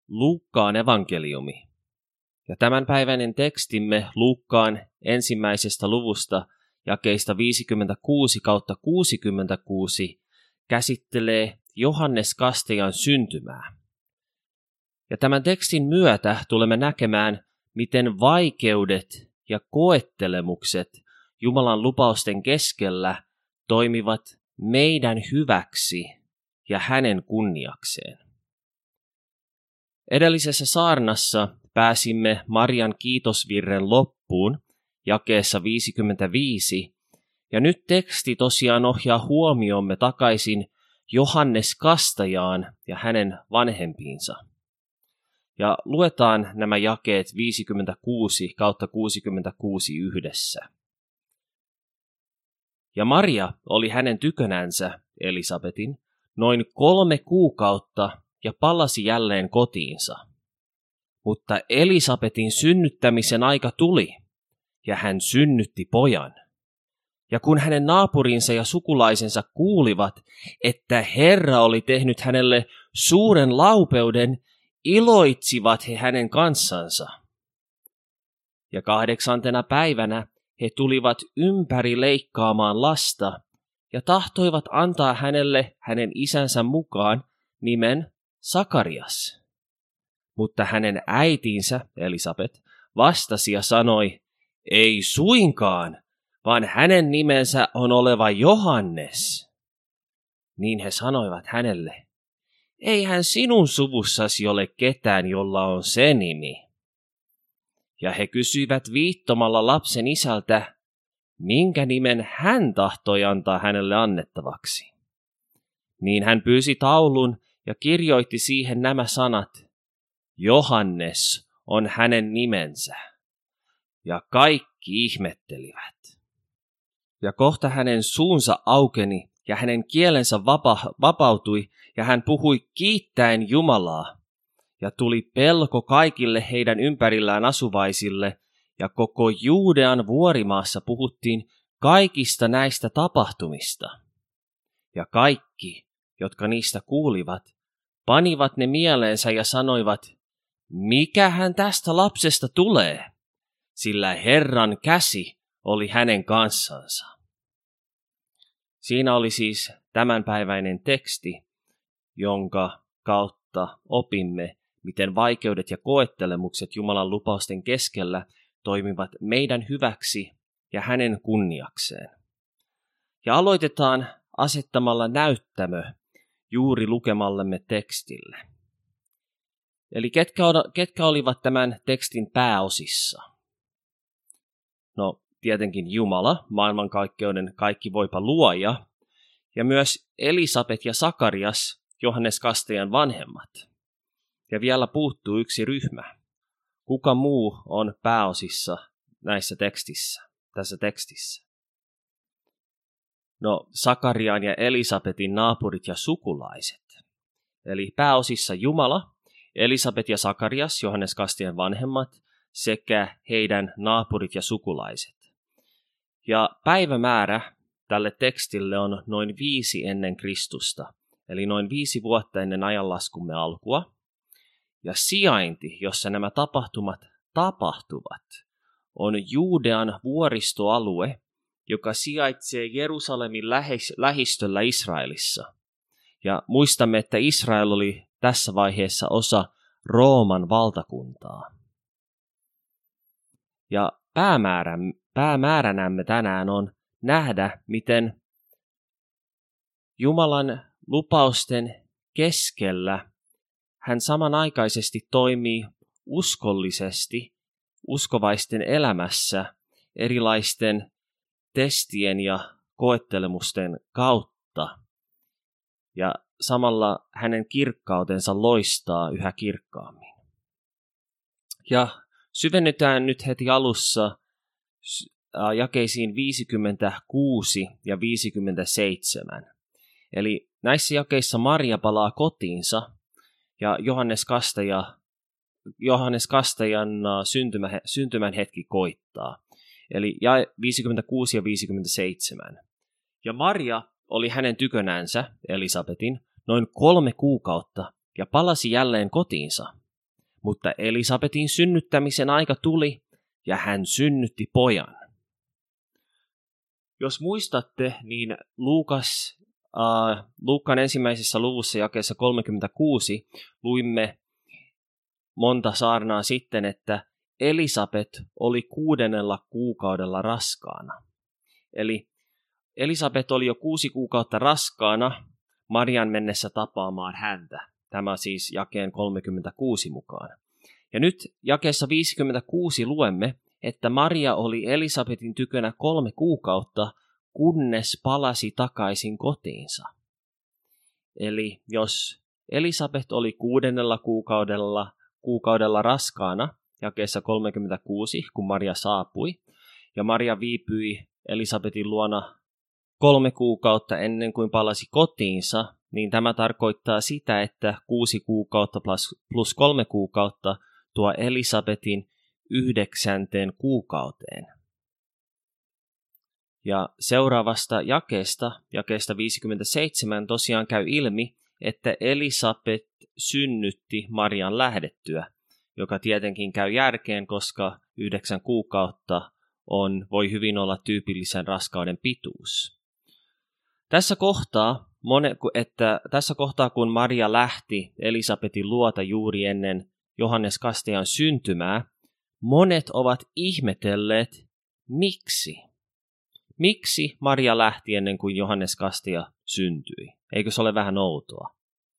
Luukkaan evankeliumi. Ja tämänpäiväinen tekstimme Luukkaan ensimmäisestä luvusta jakeista 56-66 käsittelee Johannes Kastajan syntymää. Ja tämän tekstin myötä tulemme näkemään, miten vaikeudet ja koettelemukset Jumalan lupausten keskellä toimivat meidän hyväksi ja hänen kunniakseen. Edellisessä saarnassa pääsimme Marian kiitosvirren loppuun jakeessa 55, ja nyt teksti tosiaan ohjaa huomiomme takaisin Johannes Kastajaan ja hänen vanhempiinsa. Ja luetaan nämä jakeet 56-66 yhdessä. Ja Maria oli hänen tykönänsä, Elisabetin, noin 3 kuukautta ja palasi jälleen kotiinsa. Mutta Elisabetin synnyttämisen aika tuli, ja hän synnytti pojan. Ja kun hänen naapurinsa ja sukulaisensa kuulivat, että Herra oli tehnyt hänelle suuren laupeuden, iloitsivat he hänen kanssansa. Ja 8. päivänä he tulivat ympäri leikkaamaan lasta ja tahtoivat antaa hänelle hänen isänsä mukaan nimen Sakarias. Mutta hänen äitinsä, Elisabet, vastasi ja sanoi, ei suinkaan, vaan hänen nimensä on oleva Johannes. Niin he sanoivat hänelle, eihän sinun suvussasi ole ketään, jolla on se nimi. Ja he kysyivät viittomalla lapsen isältä, minkä nimen hän tahtoi antaa hänelle annettavaksi. Niin hän pyysi taulun ja kirjoitti siihen nämä sanat, Johannes on hänen nimensä. Ja kaikki ihmettelivät. Ja kohta hänen suunsa aukeni ja hänen kielensä vapautui ja hän puhui kiittäen Jumalaa. Ja tuli pelko kaikille heidän ympärillään asuvaisille ja koko Juudean vuorimaassa puhuttiin kaikista näistä tapahtumista. Ja kaikki, jotka niistä kuulivat, panivat ne mieleensä ja sanoivat, mikähän tästä lapsesta tulee, sillä Herran käsi oli hänen kanssansa. Siinä oli siis tämänpäiväinen teksti, jonka kautta opimme, miten vaikeudet ja koettelemukset Jumalan lupausten keskellä toimivat meidän hyväksi ja hänen kunniakseen. Ja aloitetaan asettamalla näyttämö juuri lukemallemme tekstille. Eli ketkä olivat tämän tekstin pääosissa? No, tietenkin Jumala, maailmankaikkeuden kaikkivoipa luoja, ja myös Elisabet ja Sakarias, Johannes Kastajan vanhemmat. Ja vielä puuttuu yksi ryhmä. Kuka muu on pääosissa tässä tekstissä? No, Sakarian ja Elisabetin naapurit ja sukulaiset. Eli pääosissa Jumala, Elisabet ja Sakarias, Johannes Kastajan vanhemmat, sekä heidän naapurit ja sukulaiset. Ja päivämäärä tälle tekstille on noin 5 ennen Kristusta, eli noin 5 vuotta ennen ajanlaskumme alkua. Ja sijainti, jossa nämä tapahtumat tapahtuvat, on Juudean vuoristoalue, joka sijaitsee Jerusalemin lähistöllä Israelissa. Ja muistamme, että Israel oli tässä vaiheessa osa Rooman valtakuntaa. Ja päämääränämme tänään on nähdä, miten Jumalan lupausten keskellä hän samanaikaisesti toimii uskollisesti uskovaisten elämässä erilaisten testien ja koettelemusten kautta. Ja samalla hänen kirkkautensa loistaa yhä kirkkaammin. Ja syvennytään nyt heti alussa jakeisiin 56 ja 57. Eli näissä jakeissa Maria palaa kotiinsa ja Johannes Kastajan syntymän hetki koittaa. Eli 56 ja 57. Ja Maria oli hänen tykönänsä, Elisabetin, noin 3 kuukautta ja palasi jälleen kotiinsa. Mutta Elisabetin synnyttämisen aika tuli, ja hän synnytti pojan. Jos muistatte, niin Luukkaan ensimmäisessä luvussa jakeessa 36 luimme monta saarnaa sitten, että Elisabet oli 6. kuukaudella raskaana. Eli Elisabet oli jo 6 kuukautta raskaana Marian mennessä tapaamaan häntä. Tämä siis jakeen 36 mukaan. Ja nyt jakeessa 56 luemme, että Maria oli Elisabetin tykönä 3 kuukautta, kunnes palasi takaisin kotiinsa. Eli jos Elisabet oli 6. kuukaudella raskaana, jakeessa 36, kun Maria saapui, ja Maria viipyi Elisabetin luona 3 kuukautta ennen kuin palasi kotiinsa, niin tämä tarkoittaa sitä, että 6 kuukautta plus 3 kuukautta tuo Elisabetin 9. kuukauteen. Ja seuraavasta jakeesta 57 tosiaan käy ilmi, että Elisabet synnytti Marian lähdettyä, joka tietenkin käy järkeen, koska 9 kuukautta voi hyvin olla tyypillisen raskauden pituus. Tässä kohtaa, kun Maria lähti Elisabetin luota juuri ennen Johannes Kastajan syntymää, monet ovat ihmetelleet, miksi? Miksi Maria lähti ennen kuin Johannes Kastaja syntyi? Eikö se ole vähän outoa?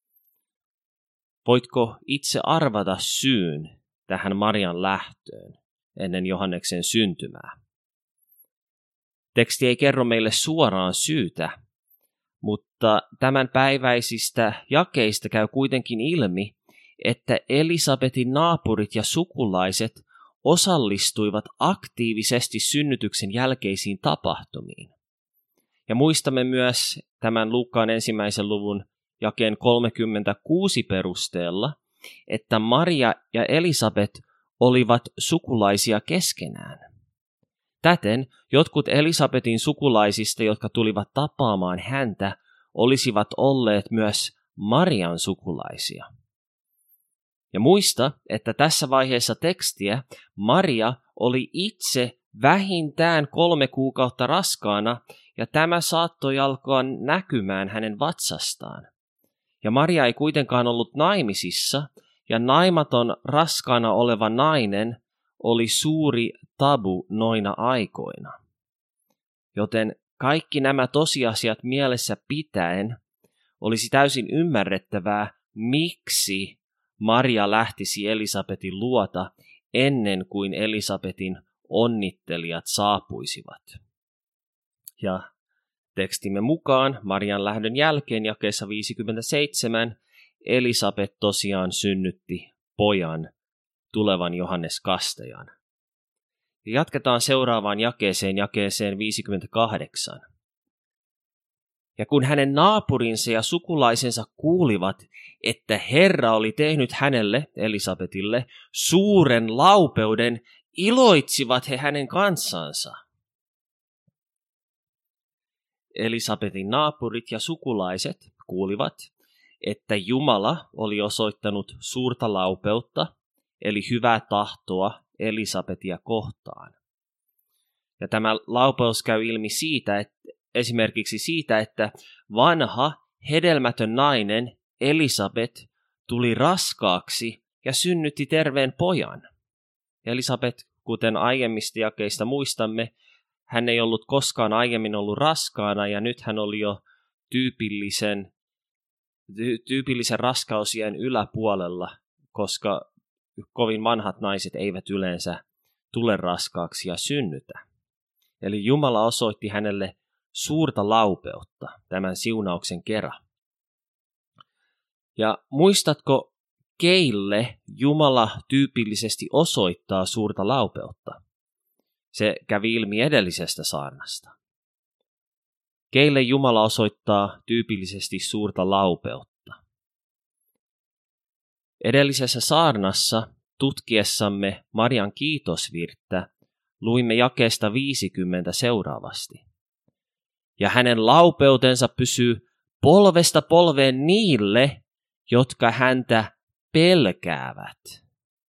Voitko itse arvata syyn tähän Marian lähtöön ennen Johanneksen syntymää? Teksti ei kerro meille suoraan syytä, mutta tämän päiväisistä jakeista käy kuitenkin ilmi, että Elisabetin naapurit ja sukulaiset osallistuivat aktiivisesti synnytyksen jälkeisiin tapahtumiin. Ja muistamme myös tämän Luukkaan 1. luvun jakeen 36 perusteella, että Maria ja Elisabet olivat sukulaisia keskenään. Täten jotkut Elisabetin sukulaisista, jotka tulivat tapaamaan häntä, olisivat olleet myös Marian sukulaisia. Ja muista, että tässä vaiheessa tekstiä Maria oli itse vähintään 3 kuukautta raskaana, ja tämä saattoi alkaa näkymään hänen vatsastaan. Ja Maria ei kuitenkaan ollut naimisissa, ja naimaton raskaana oleva nainen oli suuri tabu noina aikoina. Joten kaikki nämä tosiasiat mielessä pitäen olisi täysin ymmärrettävää, miksi Maria lähtisi Elisabetin luota ennen kuin Elisabetin onnittelijat saapuisivat. Ja tekstimme mukaan Marian lähdön jälkeen jakeessa 57 Elisabet tosiaan synnytti pojan, tulevan Johannes Kastajan. Ja jatketaan seuraavaan jakeeseen 58. Ja kun hänen naapurinsa ja sukulaisensa kuulivat, että Herra oli tehnyt hänelle, Elisabetille, suuren laupeuden, iloitsivat he hänen kanssansa. Elisabetin naapurit ja sukulaiset kuulivat, että Jumala oli osoittanut suurta laupeutta, eli hyvää tahtoa Elisabetia kohtaan. Ja tämä laupeus käy ilmi esimerkiksi siitä, että vanha, hedelmätön nainen Elisabet tuli raskaaksi ja synnytti terveen pojan. Elisabet, kuten aiemmista jakeista muistamme, hän ei ollut koskaan aiemmin ollut raskaana ja nyt hän oli jo tyypillisen raskausiän yläpuolella, koska kovin vanhat naiset eivät yleensä tule raskaaksi ja synnytä. Eli Jumala osoitti hänelle suurta laupeutta tämän siunauksen kera. Ja muistatko, keille Jumala tyypillisesti osoittaa suurta laupeutta? Se kävi ilmi edellisestä saarnasta. Keille Jumala osoittaa tyypillisesti suurta laupeutta? Edellisessä saarnassa tutkiessamme Marian kiitosvirttä luimme jakeesta 50 seuraavasti. Ja hänen laupeutensa pysyy polvesta polveen niille, jotka häntä pelkäävät.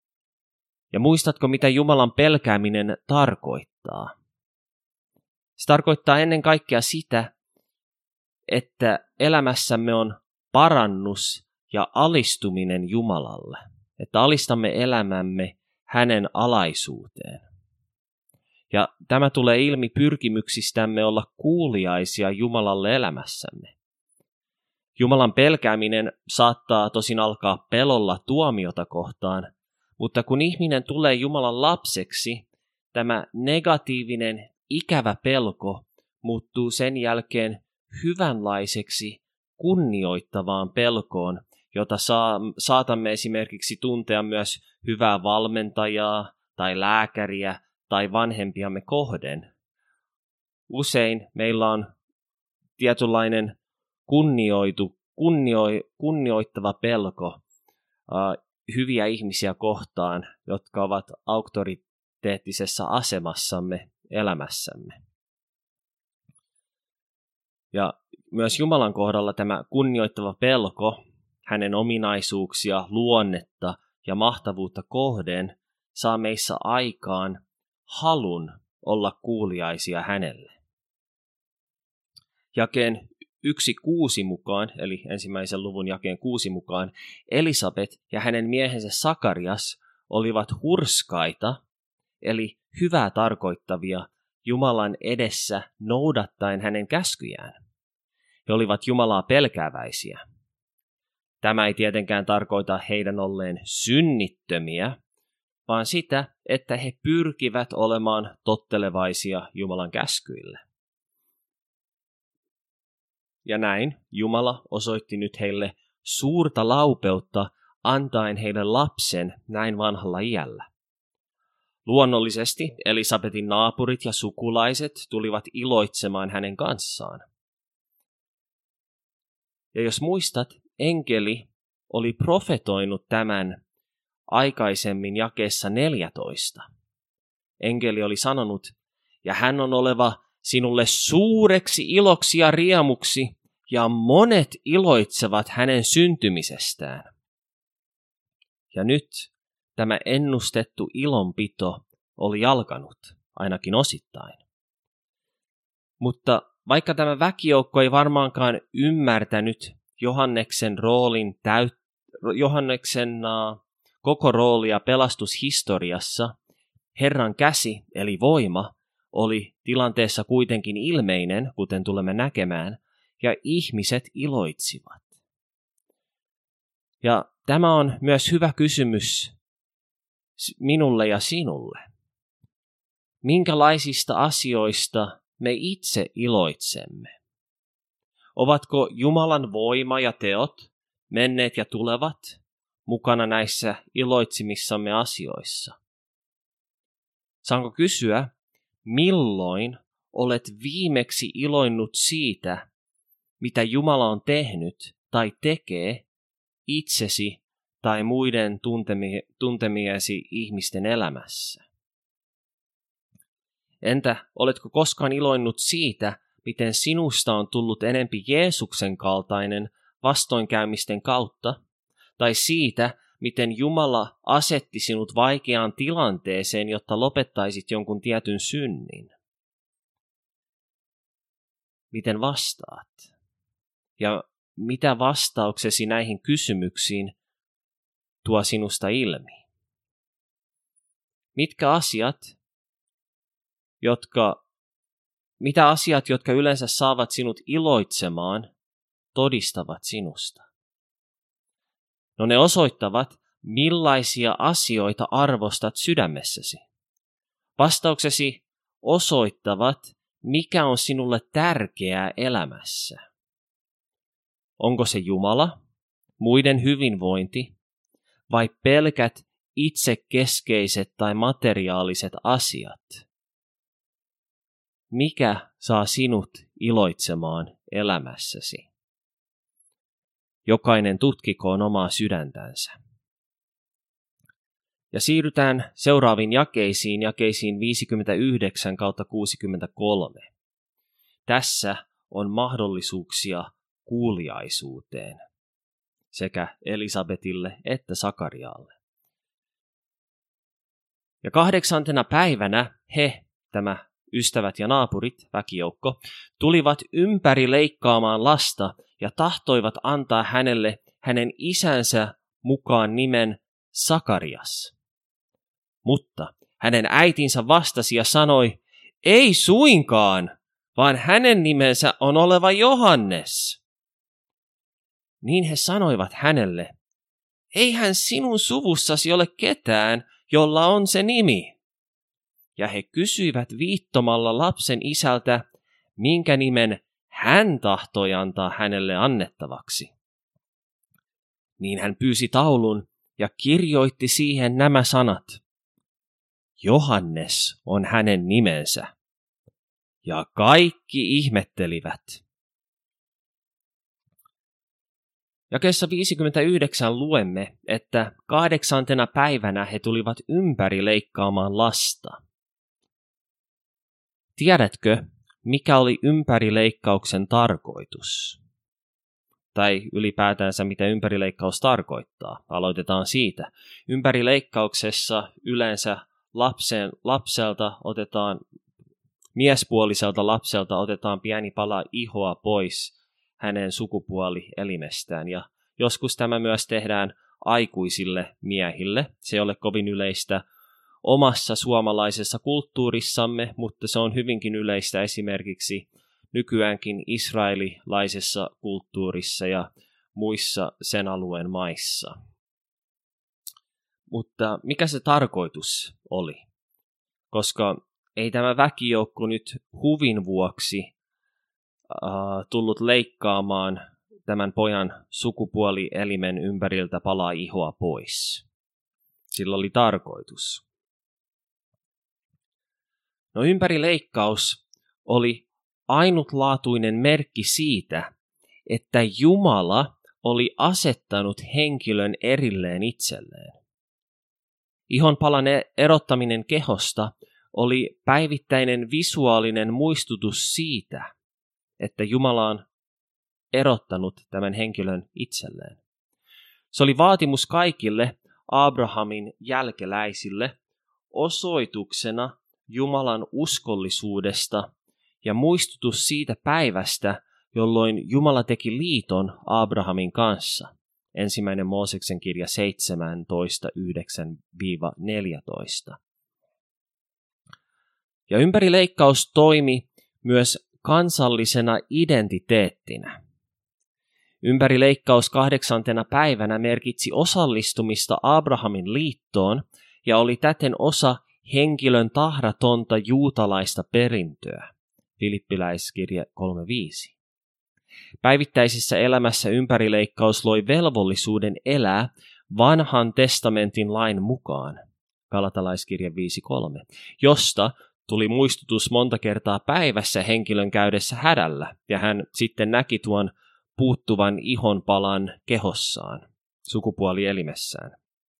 Ja muistatko, mitä Jumalan pelkääminen tarkoittaa? Se tarkoittaa ennen kaikkea sitä, että elämässämme on parannus ja alistuminen Jumalalle. Että alistamme elämämme hänen alaisuuteen. Ja tämä tulee ilmi pyrkimyksistämme olla kuuliaisia Jumalalle elämässämme. Jumalan pelkääminen saattaa tosin alkaa pelolla tuomiota kohtaan, mutta kun ihminen tulee Jumalan lapseksi, tämä negatiivinen, ikävä pelko muuttuu sen jälkeen hyvänlaiseksi, kunnioittavaan pelkoon, jota saatamme esimerkiksi tuntea myös hyvää valmentajaa tai lääkäriä tai vanhempiamme kohden. Usein meillä on tietynlainen kunnioittava pelko hyviä ihmisiä kohtaan, jotka ovat auktoriteettisessa asemassamme elämässämme. Ja myös Jumalan kohdalla tämä kunnioittava pelko, hänen ominaisuuksia, luonnetta ja mahtavuutta kohden, saa meissä aikaan halun olla kuuliaisia hänelle. Jakeen 1:6 mukaan, eli ensimmäisen luvun jakeen 6 mukaan, Elisabet ja hänen miehensä Sakarias olivat hurskaita, eli hyvää tarkoittavia Jumalan edessä noudattaen hänen käskyjään. He olivat Jumalaa pelkääväisiä. Tämä ei tietenkään tarkoita heidän olleen synnittömiä, vaan sitä, että he pyrkivät olemaan tottelevaisia Jumalan käskyille. Ja näin Jumala osoitti nyt heille suurta laupeutta antaen heille lapsen näin vanhalla iällä. Luonnollisesti Elisabetin naapurit ja sukulaiset tulivat iloitsemaan hänen kanssaan. Ja jos muistat, enkeli oli profetoinut tämän aikaisemmin jakeessa 14. Enkeli oli sanonut, ja hän on oleva sinulle suureksi iloksi ja riemuksi, ja monet iloitsevat hänen syntymisestään. Ja nyt tämä ennustettu ilonpito oli alkanut, ainakin osittain. Mutta vaikka tämä väkijoukko ei varmaankaan ymmärtänyt Johanneksen koko roolia pelastushistoriassa, Herran käsi eli voima oli tilanteessa kuitenkin ilmeinen, kuten tulemme näkemään, ja ihmiset iloitsivat. Ja tämä on myös hyvä kysymys minulle ja sinulle. Minkälaisista asioista me itse iloitsemme? Ovatko Jumalan voima ja teot, menneet ja tulevat, mukana näissä iloitsemissamme asioissa? Saanko kysyä, milloin olet viimeksi iloinnut siitä, mitä Jumala on tehnyt tai tekee itsesi tai muiden tuntemiesi ihmisten elämässä? Entä oletko koskaan iloinnut siitä, miten sinusta on tullut enempi Jeesuksen kaltainen vastoinkäymisten kautta, tai siitä, miten Jumala asetti sinut vaikeaan tilanteeseen, jotta lopettaisit jonkun tietyn synnin? Miten vastaat? Ja mitä vastauksesi näihin kysymyksiin tuo sinusta ilmi? Mitä asiat, jotka yleensä saavat sinut iloitsemaan, todistavat sinusta? No ne osoittavat, millaisia asioita arvostat sydämessäsi. Vastauksesi osoittavat, mikä on sinulle tärkeää elämässä. Onko se Jumala, muiden hyvinvointi vai pelkät itsekeskeiset tai materiaaliset asiat? Mikä saa sinut iloitsemaan elämässäsi? Jokainen tutkikoon omaa sydäntänsä. Ja siirrytään seuraaviin jakeisiin 59-63. Tässä on mahdollisuuksia kuuliaisuuteen sekä Elisabetille että Sakarialle. Ja 8. päivänä he, tämä ystävät ja naapurit, väkijoukko, tulivat ympäri leikkaamaan lasta ja tahtoivat antaa hänelle hänen isänsä mukaan nimen Sakarias. Mutta hänen äitinsä vastasi ja sanoi, ei suinkaan, vaan hänen nimensä on oleva Johannes. Niin he sanoivat hänelle, eihän sinun suvussasi ole ketään, jolla on se nimi. Ja he kysyivät viittomalla lapsen isältä, minkä nimen hän tahtoi antaa hänelle annettavaksi. Niin hän pyysi taulun ja kirjoitti siihen nämä sanat. Johannes on hänen nimensä. Ja kaikki ihmettelivät. Jakeessa 59 luemme, että 8. päivänä he tulivat ympäri leikkaamaan lasta. Tiedätkö, mikä oli ympärileikkauksen tarkoitus? Tai ylipäätänsä, mitä ympärileikkaus tarkoittaa? Aloitetaan siitä. Ympärileikkauksessa yleensä miespuoliselta lapselta otetaan pieni pala ihoa pois hänen sukupuolielimestään. Ja joskus tämä myös tehdään aikuisille miehille. Se ei ole kovin yleistä omassa suomalaisessa kulttuurissamme, mutta se on hyvinkin yleistä esimerkiksi nykyäänkin israelilaisessa kulttuurissa ja muissa sen alueen maissa. Mutta mikä se tarkoitus oli? Koska ei tämä väkijoukko nyt huvin vuoksi tullut leikkaamaan tämän pojan sukupuolielimen ympäriltä palaa ihoa pois. Sillä oli tarkoitus. No ympärileikkaus oli ainutlaatuinen merkki siitä, että Jumala oli asettanut henkilön erilleen itselleen. Ihonpalan erottaminen kehosta oli päivittäinen visuaalinen muistutus siitä, että Jumala on erottanut tämän henkilön itselleen. Se oli vaatimus kaikille Abrahamin jälkeläisille osoituksena Jumalan uskollisuudesta ja muistutus siitä päivästä, jolloin Jumala teki liiton Abrahamin kanssa. 1. Mooseksen kirja 17:9-14. Ja ympärileikkaus toimi myös kansallisena identiteettinä. Ympärileikkaus 8. päivänä merkitsi osallistumista Abrahamin liittoon ja oli täten osa henkilön tahratonta juutalaista perintöä. Filippiläiskirja 3:5. Päivittäisessä elämässä ympärileikkaus loi velvollisuuden elää vanhan testamentin lain mukaan. Galatalaiskirja 5:3, josta tuli muistutus monta kertaa päivässä henkilön käydessä hädällä, ja hän sitten näki tuon puuttuvan ihonpalan kehossaan, sukupuolielimessään.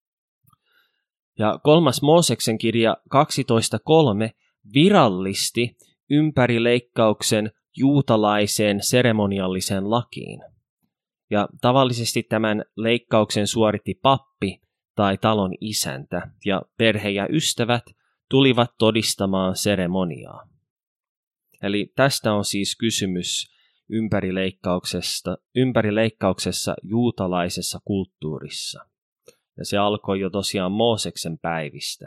Ja 3. Mooseksen kirja 12:3 virallisti ympärileikkauksen juutalaiseen seremonialliseen lakiin. Ja tavallisesti tämän leikkauksen suoritti pappi tai talon isäntä, ja perhe ja ystävät tulivat todistamaan seremoniaa. Eli tästä on siis kysymys ympärileikkauksessa juutalaisessa kulttuurissa. Ja se alkoi jo tosiaan Mooseksen päivistä.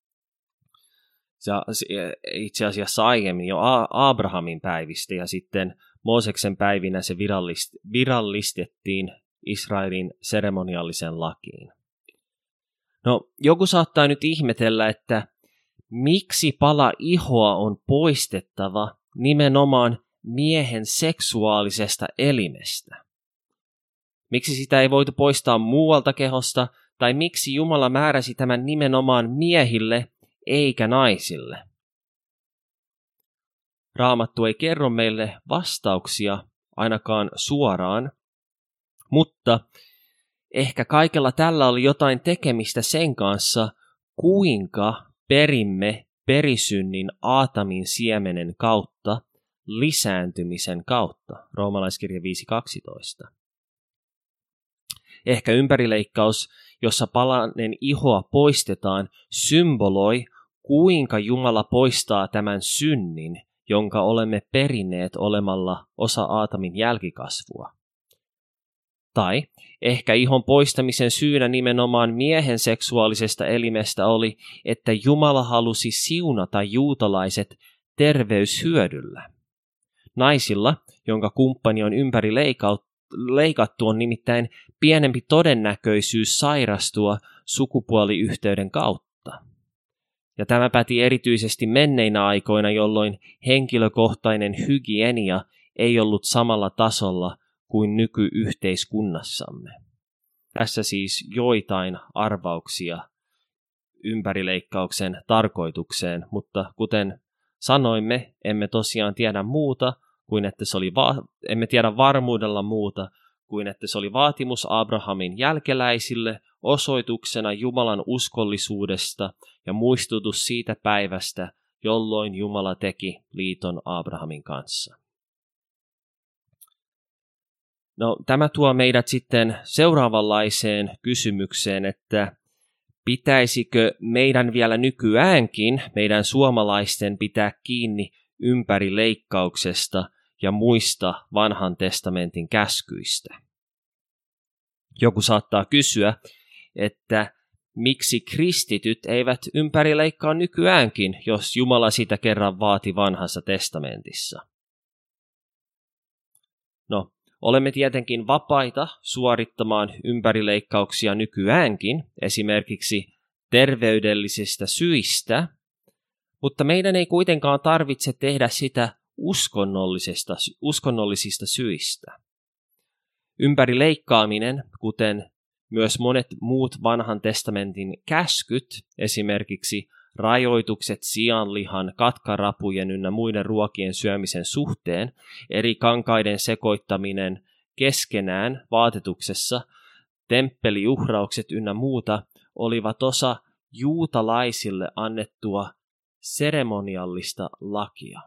Itse asiassa aiemmin jo Abrahamin päivistä, ja sitten Mooseksen päivinä se virallistettiin Israelin seremonialliseen lakiin. No, joku saattaa nyt ihmetellä, että miksi pala ihoa on poistettava nimenomaan miehen seksuaalisesta elimestä? Miksi sitä ei voitu poistaa muualta kehosta, tai miksi Jumala määräsi tämän nimenomaan miehille eikä naisille? Raamattu ei kerro meille vastauksia ainakaan suoraan, mutta ehkä kaikella tällä oli jotain tekemistä sen kanssa, kuinka perimme perisynnin Aatamin siemenen kautta lisääntymisen kautta. Roomalaiskirja 5:12. Ehkä ympärileikkaus jossa palanen ihoa poistetaan, symboloi, kuinka Jumala poistaa tämän synnin, jonka olemme perineet olemalla osa Aatamin jälkikasvua. Tai ehkä ihon poistamisen syynä nimenomaan miehen seksuaalisesta elimestä oli, että Jumala halusi siunata juutalaiset terveyshyödyllä. Naisilla, jonka kumppani on ympäri leikattu, on nimittäin pienempi todennäköisyys sairastua sukupuoliyhteyden kautta. Ja tämä päti erityisesti menneinä aikoina, jolloin henkilökohtainen hygienia ei ollut samalla tasolla kuin nykyyhteiskunnassamme. Tässä siis joitain arvauksia ympärileikkauksen tarkoitukseen, mutta kuten sanoimme, emme tosiaan tiedä muuta kuin että emme tiedä varmuudella muuta kuin että se oli vaatimus Abrahamin jälkeläisille osoituksena Jumalan uskollisuudesta ja muistutus siitä päivästä, jolloin Jumala teki liiton Abrahamin kanssa. No, tämä tuo meidät sitten seuraavanlaiseen kysymykseen, että pitäisikö meidän vielä nykyäänkin, meidän suomalaisten, pitää kiinni ympärileikkauksesta ja muista vanhan testamentin käskyistä. Joku saattaa kysyä, että miksi kristityt eivät ympärileikkaa nykyäänkin, jos Jumala sitä kerran vaati vanhassa testamentissa. No, olemme tietenkin vapaita suorittamaan ympärileikkauksia nykyäänkin, esimerkiksi terveydellisistä syistä, mutta meidän ei kuitenkaan tarvitse tehdä sitä uskonnollisista syistä. Ympärileikkaaminen, kuten myös monet muut vanhan testamentin käskyt, esimerkiksi rajoitukset sianlihan, katkarapujen ynnä muiden ruokien syömisen suhteen, eri kankaiden sekoittaminen keskenään vaatetuksessa, temppeliuhraukset ynnä muuta, olivat osa juutalaisille annettua seremoniallista lakia.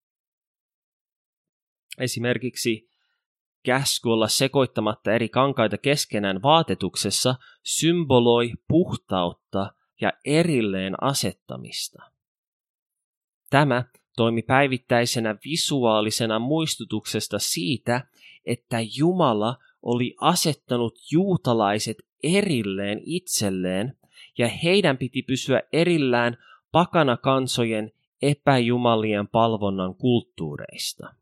Esimerkiksi käsky olla sekoittamatta eri kankaita keskenään vaatetuksessa symboloi puhtautta ja erilleen asettamista. Tämä toimi päivittäisenä visuaalisena muistutuksesta siitä, että Jumala oli asettanut juutalaiset erilleen itselleen ja heidän piti pysyä erillään pakanakansojen epäjumalien palvonnan kulttuureista.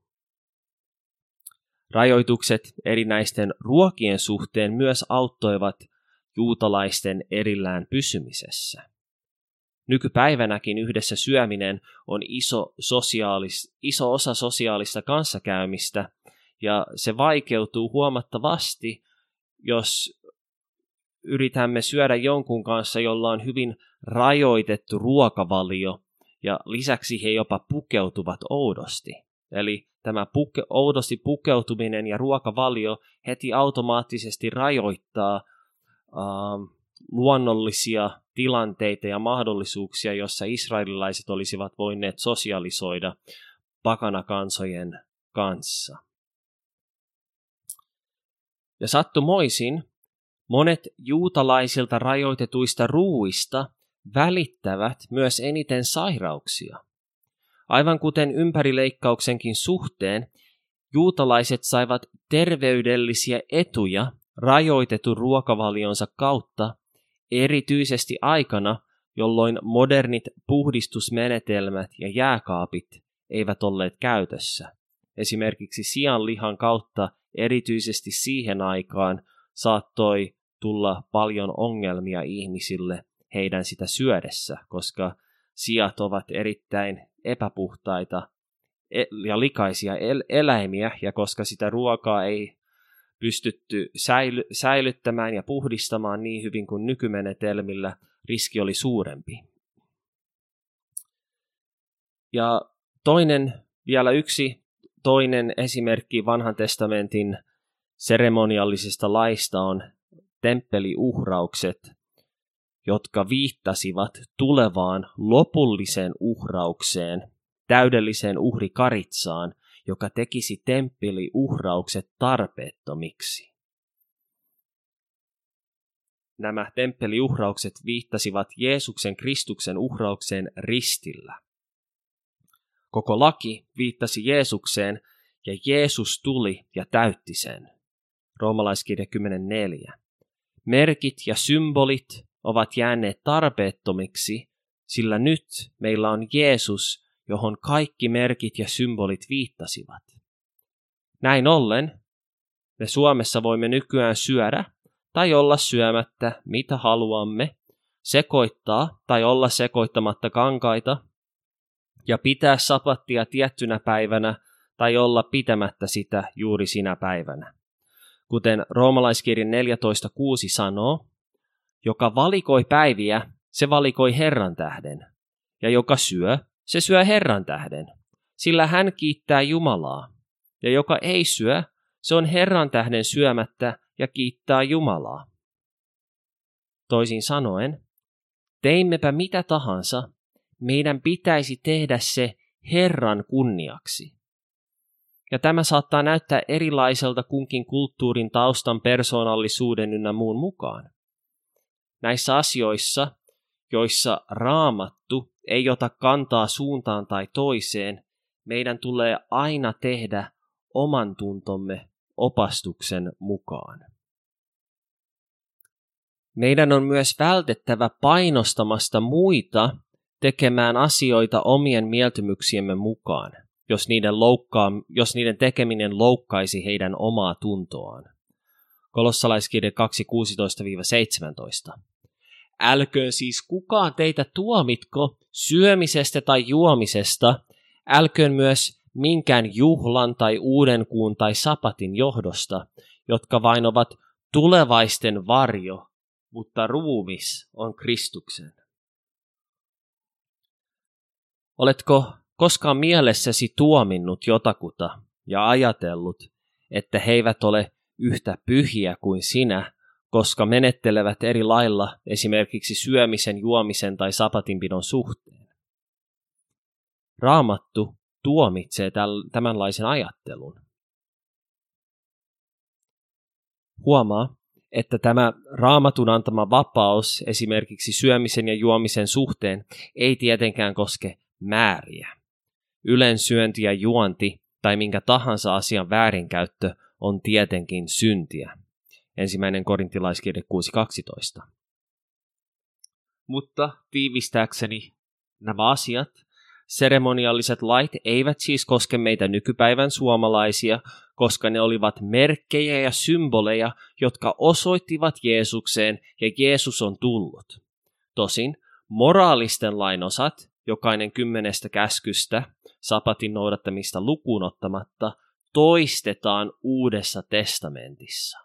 Rajoitukset erinäisten ruokien suhteen myös auttoivat juutalaisten erillään pysymisessä. Nykypäivänäkin yhdessä syöminen on iso osa sosiaalista kanssakäymistä, ja se vaikeutuu huomattavasti, jos yritämme syödä jonkun kanssa, jolla on hyvin rajoitettu ruokavalio, ja lisäksi he jopa pukeutuvat oudosti. Eli tämä oudosti pukeutuminen ja ruokavalio heti automaattisesti rajoittaa luonnollisia tilanteita ja mahdollisuuksia, joissa israelilaiset olisivat voineet sosialisoida pakanakansojen kanssa. Ja sattumoisin monet juutalaisilta rajoitetuista ruuista välittävät myös eniten sairauksia. Aivan kuten ympärileikkauksenkin suhteen, juutalaiset saivat terveydellisiä etuja rajoitetun ruokavalionsa kautta, erityisesti aikana, jolloin modernit puhdistusmenetelmät ja jääkaapit eivät olleet käytössä. Esimerkiksi sianlihan kautta erityisesti siihen aikaan saattoi tulla paljon ongelmia ihmisille heidän sitä syödessä, koska siat ovat erittäin epäpuhtaita ja likaisia eläimiä, ja koska sitä ruokaa ei pystytty säilyttämään ja puhdistamaan niin hyvin kuin nykymenetelmillä, riski oli suurempi. Ja toinen esimerkki vanhan testamentin seremoniallisesta laista on temppeliuhraukset, jotka viittasivat tulevaan lopulliseen uhraukseen, täydelliseen uhrikaritsaan, joka tekisi temppeliuhraukset tarpeettomiksi. nämä temppeliuhraukset viittasivat Jeesuksen Kristuksen uhraukseen ristillä. Koko laki viittasi Jeesukseen ja Jeesus tuli ja täytti sen. Roomalaiskirja 10.4. Merkit ja symbolit ovat jääneet tarpeettomiksi, sillä nyt meillä on Jeesus, johon kaikki merkit ja symbolit viittasivat. Näin ollen me Suomessa voimme nykyään syödä tai olla syömättä mitä haluamme, sekoittaa tai olla sekoittamatta kankaita ja pitää sapattia tiettynä päivänä tai olla pitämättä sitä juuri sinä päivänä. Kuten Roomalaiskirjan 14.6 sanoo, joka valikoi päiviä, se valikoi Herran tähden, ja joka syö, se syö Herran tähden, sillä hän kiittää Jumalaa, ja joka ei syö, se on Herran tähden syömättä ja kiittää Jumalaa. Toisin sanoen, teimmepä mitä tahansa, meidän pitäisi tehdä se Herran kunniaksi. Ja tämä saattaa näyttää erilaiselta kunkin kulttuurin taustan, persoonallisuuden ynnä muun mukaan. Näissä asioissa, joissa Raamattu ei ota kantaa suuntaan tai toiseen, meidän tulee aina tehdä oman tuntomme opastuksen mukaan. Meidän on myös vältettävä painostamasta muita tekemään asioita omien mieltymyksiemme mukaan, jos niiden tekeminen loukkaisi heidän omaa tuntoaan. Kolossalaiskirja 2.16-17. Älköön siis kukaan teitä tuomitko syömisestä tai juomisesta, älköön myös minkään juhlan tai uudenkuun tai sapatin johdosta, jotka vain ovat tulevaisten varjo, mutta ruumis on Kristuksen. Oletko koskaan mielessäsi tuominnut jotakuta ja ajatellut, että he eivät ole yhtä pyhiä kuin sinä, koska menettelevät eri lailla esimerkiksi syömisen, juomisen tai sapatinpidon suhteen? Raamattu tuomitsee tämänlaisen ajattelun. Huomaa, että tämä Raamatun antama vapaus esimerkiksi syömisen ja juomisen suhteen ei tietenkään koske määriä. Ylensyönti ja juonti tai minkä tahansa asian väärinkäyttö on tietenkin syntiä. 1. Korintilaiskirja 6.12. Mutta tiivistääkseni nämä asiat, seremonialliset lait eivät siis koske meitä nykypäivän suomalaisia, koska ne olivat merkkejä ja symboleja, jotka osoittivat Jeesukseen ja Jeesus on tullut. Tosin moraalisten lainosat, jokainen 10 käskystä, sapatin noudattamista lukuun ottamatta, toistetaan Uudessa testamentissa.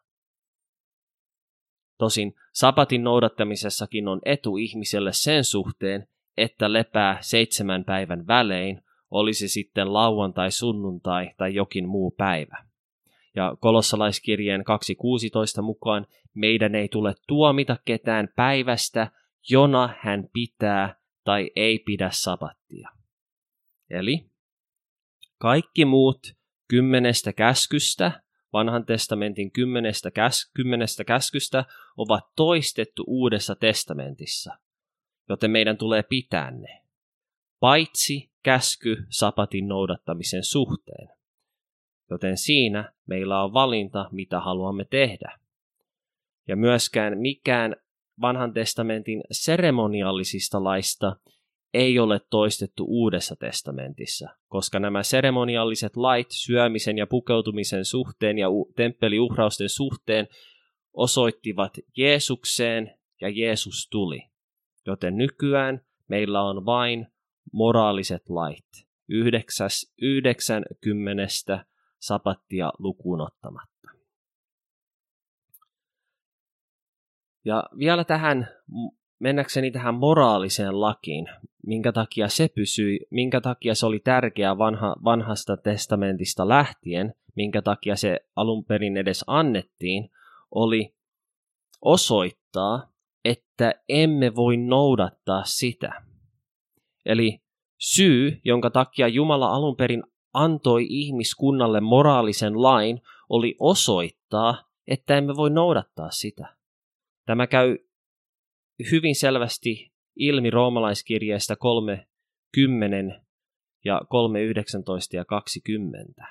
Tosin sapatin noudattamisessakin on etu ihmiselle sen suhteen, että lepää 7 päivän välein, olisi sitten lauantai, sunnuntai tai jokin muu päivä. Ja kolossalaiskirjeen 2.16 mukaan meidän ei tule tuomita ketään päivästä, jona hän pitää tai ei pidä sapattia. Eli kaikki muut 10 käskystä, vanhan testamentin 10 käskystä ovat toistettu Uudessa testamentissa, joten meidän tulee pitää ne, paitsi käsky sapatin noudattamisen suhteen. Joten siinä meillä on valinta, mitä haluamme tehdä. Ja myöskään mikään vanhan testamentin seremoniallisista laista ei ole toistettu Uudessa testamentissa, koska nämä seremonialliset lait syömisen ja pukeutumisen suhteen ja temppeliuhrausten suhteen osoittivat Jeesukseen ja Jeesus tuli. Joten nykyään meillä on vain moraaliset lait, 90 sapattia lukuun ottamatta. Ja vielä mennäkseni tähän moraaliseen lakiin, minkä takia se oli tärkeää vanhasta testamentista lähtien, minkä takia se alun perin edes annettiin, oli osoittaa, että emme voi noudattaa sitä. Eli syy, jonka takia Jumala alun perin antoi ihmiskunnalle moraalisen lain, oli osoittaa, että emme voi noudattaa sitä. Tämä käy hyvin selvästi ilmi roomalaiskirjeestä 3:10 ja 3:19 ja 20.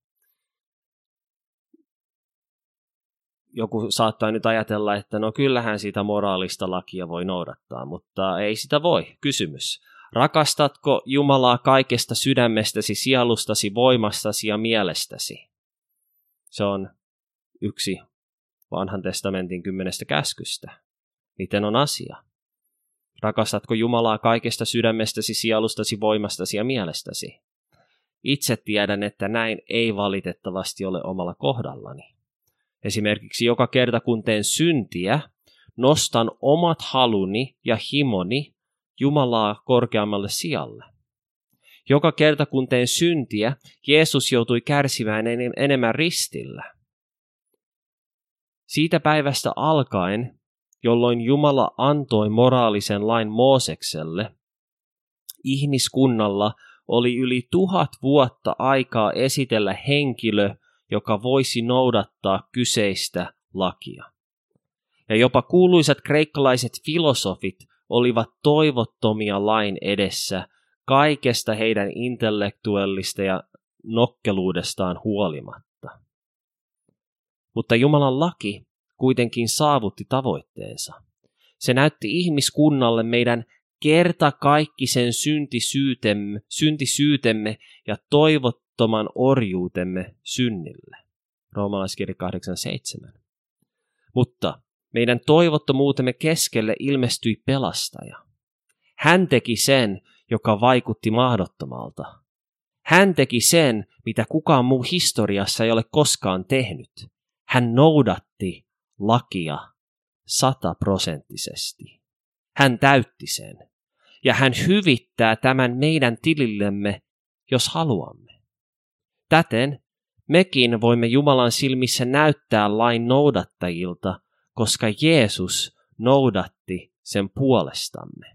Joku saattaa nyt ajatella, että no kyllähän sitä moraalista lakia voi noudattaa, mutta ei sitä voi. Kysymys. Rakastatko Jumalaa kaikesta sydämestäsi, sielustasi, voimastasi ja mielestäsi? Se on yksi Vanhan testamentin 10 käskystä. Miten on asia? Rakastatko Jumalaa kaikesta sydämestäsi, sielustasi, voimastasi ja mielestäsi? Itse tiedän, että näin ei valitettavasti ole omalla kohdallani. Esimerkiksi joka kerta kun teen syntiä, nostan omat haluni ja himoni Jumalaa korkeammalle sijalle. Joka kerta kun teen syntiä, Jeesus joutui kärsimään enemmän ristillä. Siitä päivästä alkaen, jolloin Jumala antoi moraalisen lain Moosekselle, ihmiskunnalla oli yli 1000 vuotta aikaa esitellä henkilö, joka voisi noudattaa kyseistä lakia. Ja jopa kuuluisat kreikkalaiset filosofit olivat toivottomia lain edessä kaikesta heidän intellektuellista ja nokkeluudestaan huolimatta. Mutta Jumalan laki kuitenkin saavutti tavoitteensa. Se näytti ihmiskunnalle meidän kertakaikkisen syntisyytemme ja toivottoman orjuutemme synnille. Roomalaiskirja 8:7. Mutta meidän toivottomuutemme keskelle ilmestyi pelastaja. Hän teki sen, joka vaikutti mahdottomalta. Hän teki sen, mitä kukaan muu historiassa ei ole koskaan tehnyt. Hän noudatti lakia 100%. Hän täytti sen. Ja hän hyvittää tämän meidän tilillemme, jos haluamme. Täten mekin voimme Jumalan silmissä näyttää lain noudattajilta, koska Jeesus noudatti sen puolestamme.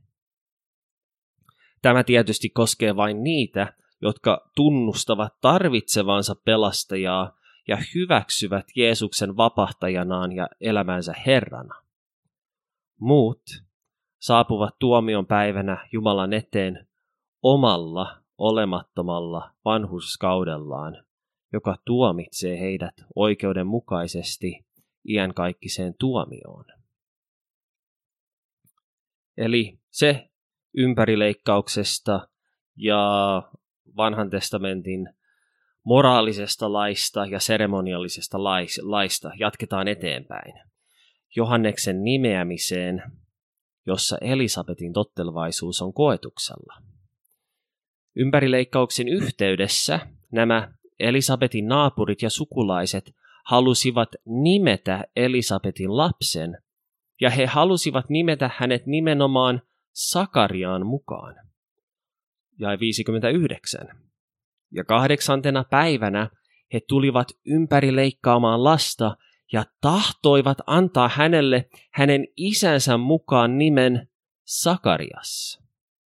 Tämä tietysti koskee vain niitä, jotka tunnustavat tarvitsevansa pelastajaa ja hyväksyvät Jeesuksen vapahtajanaan ja elämänsä Herrana. Muut saapuvat tuomion päivänä Jumalan eteen omalla olemattomalla vanhurskaudellaan, joka tuomitsee heidät oikeudenmukaisesti iankaikkiseen tuomioon. Eli se ympärileikkauksesta ja Vanhan testamentin moraalisesta laista ja seremoniallisesta laista jatketaan eteenpäin Johanneksen nimeämiseen, jossa Elisabetin tottelevaisuus on koetuksella. Ympärileikkauksen yhteydessä nämä Elisabetin naapurit ja sukulaiset halusivat nimetä Elisabetin lapsen, ja he halusivat nimetä hänet nimenomaan Sakariaan mukaan. Jae 59. Ja 8. päivänä he tulivat ympärileikkaamaan lasta ja tahtoivat antaa hänelle hänen isänsä mukaan nimen Sakarias.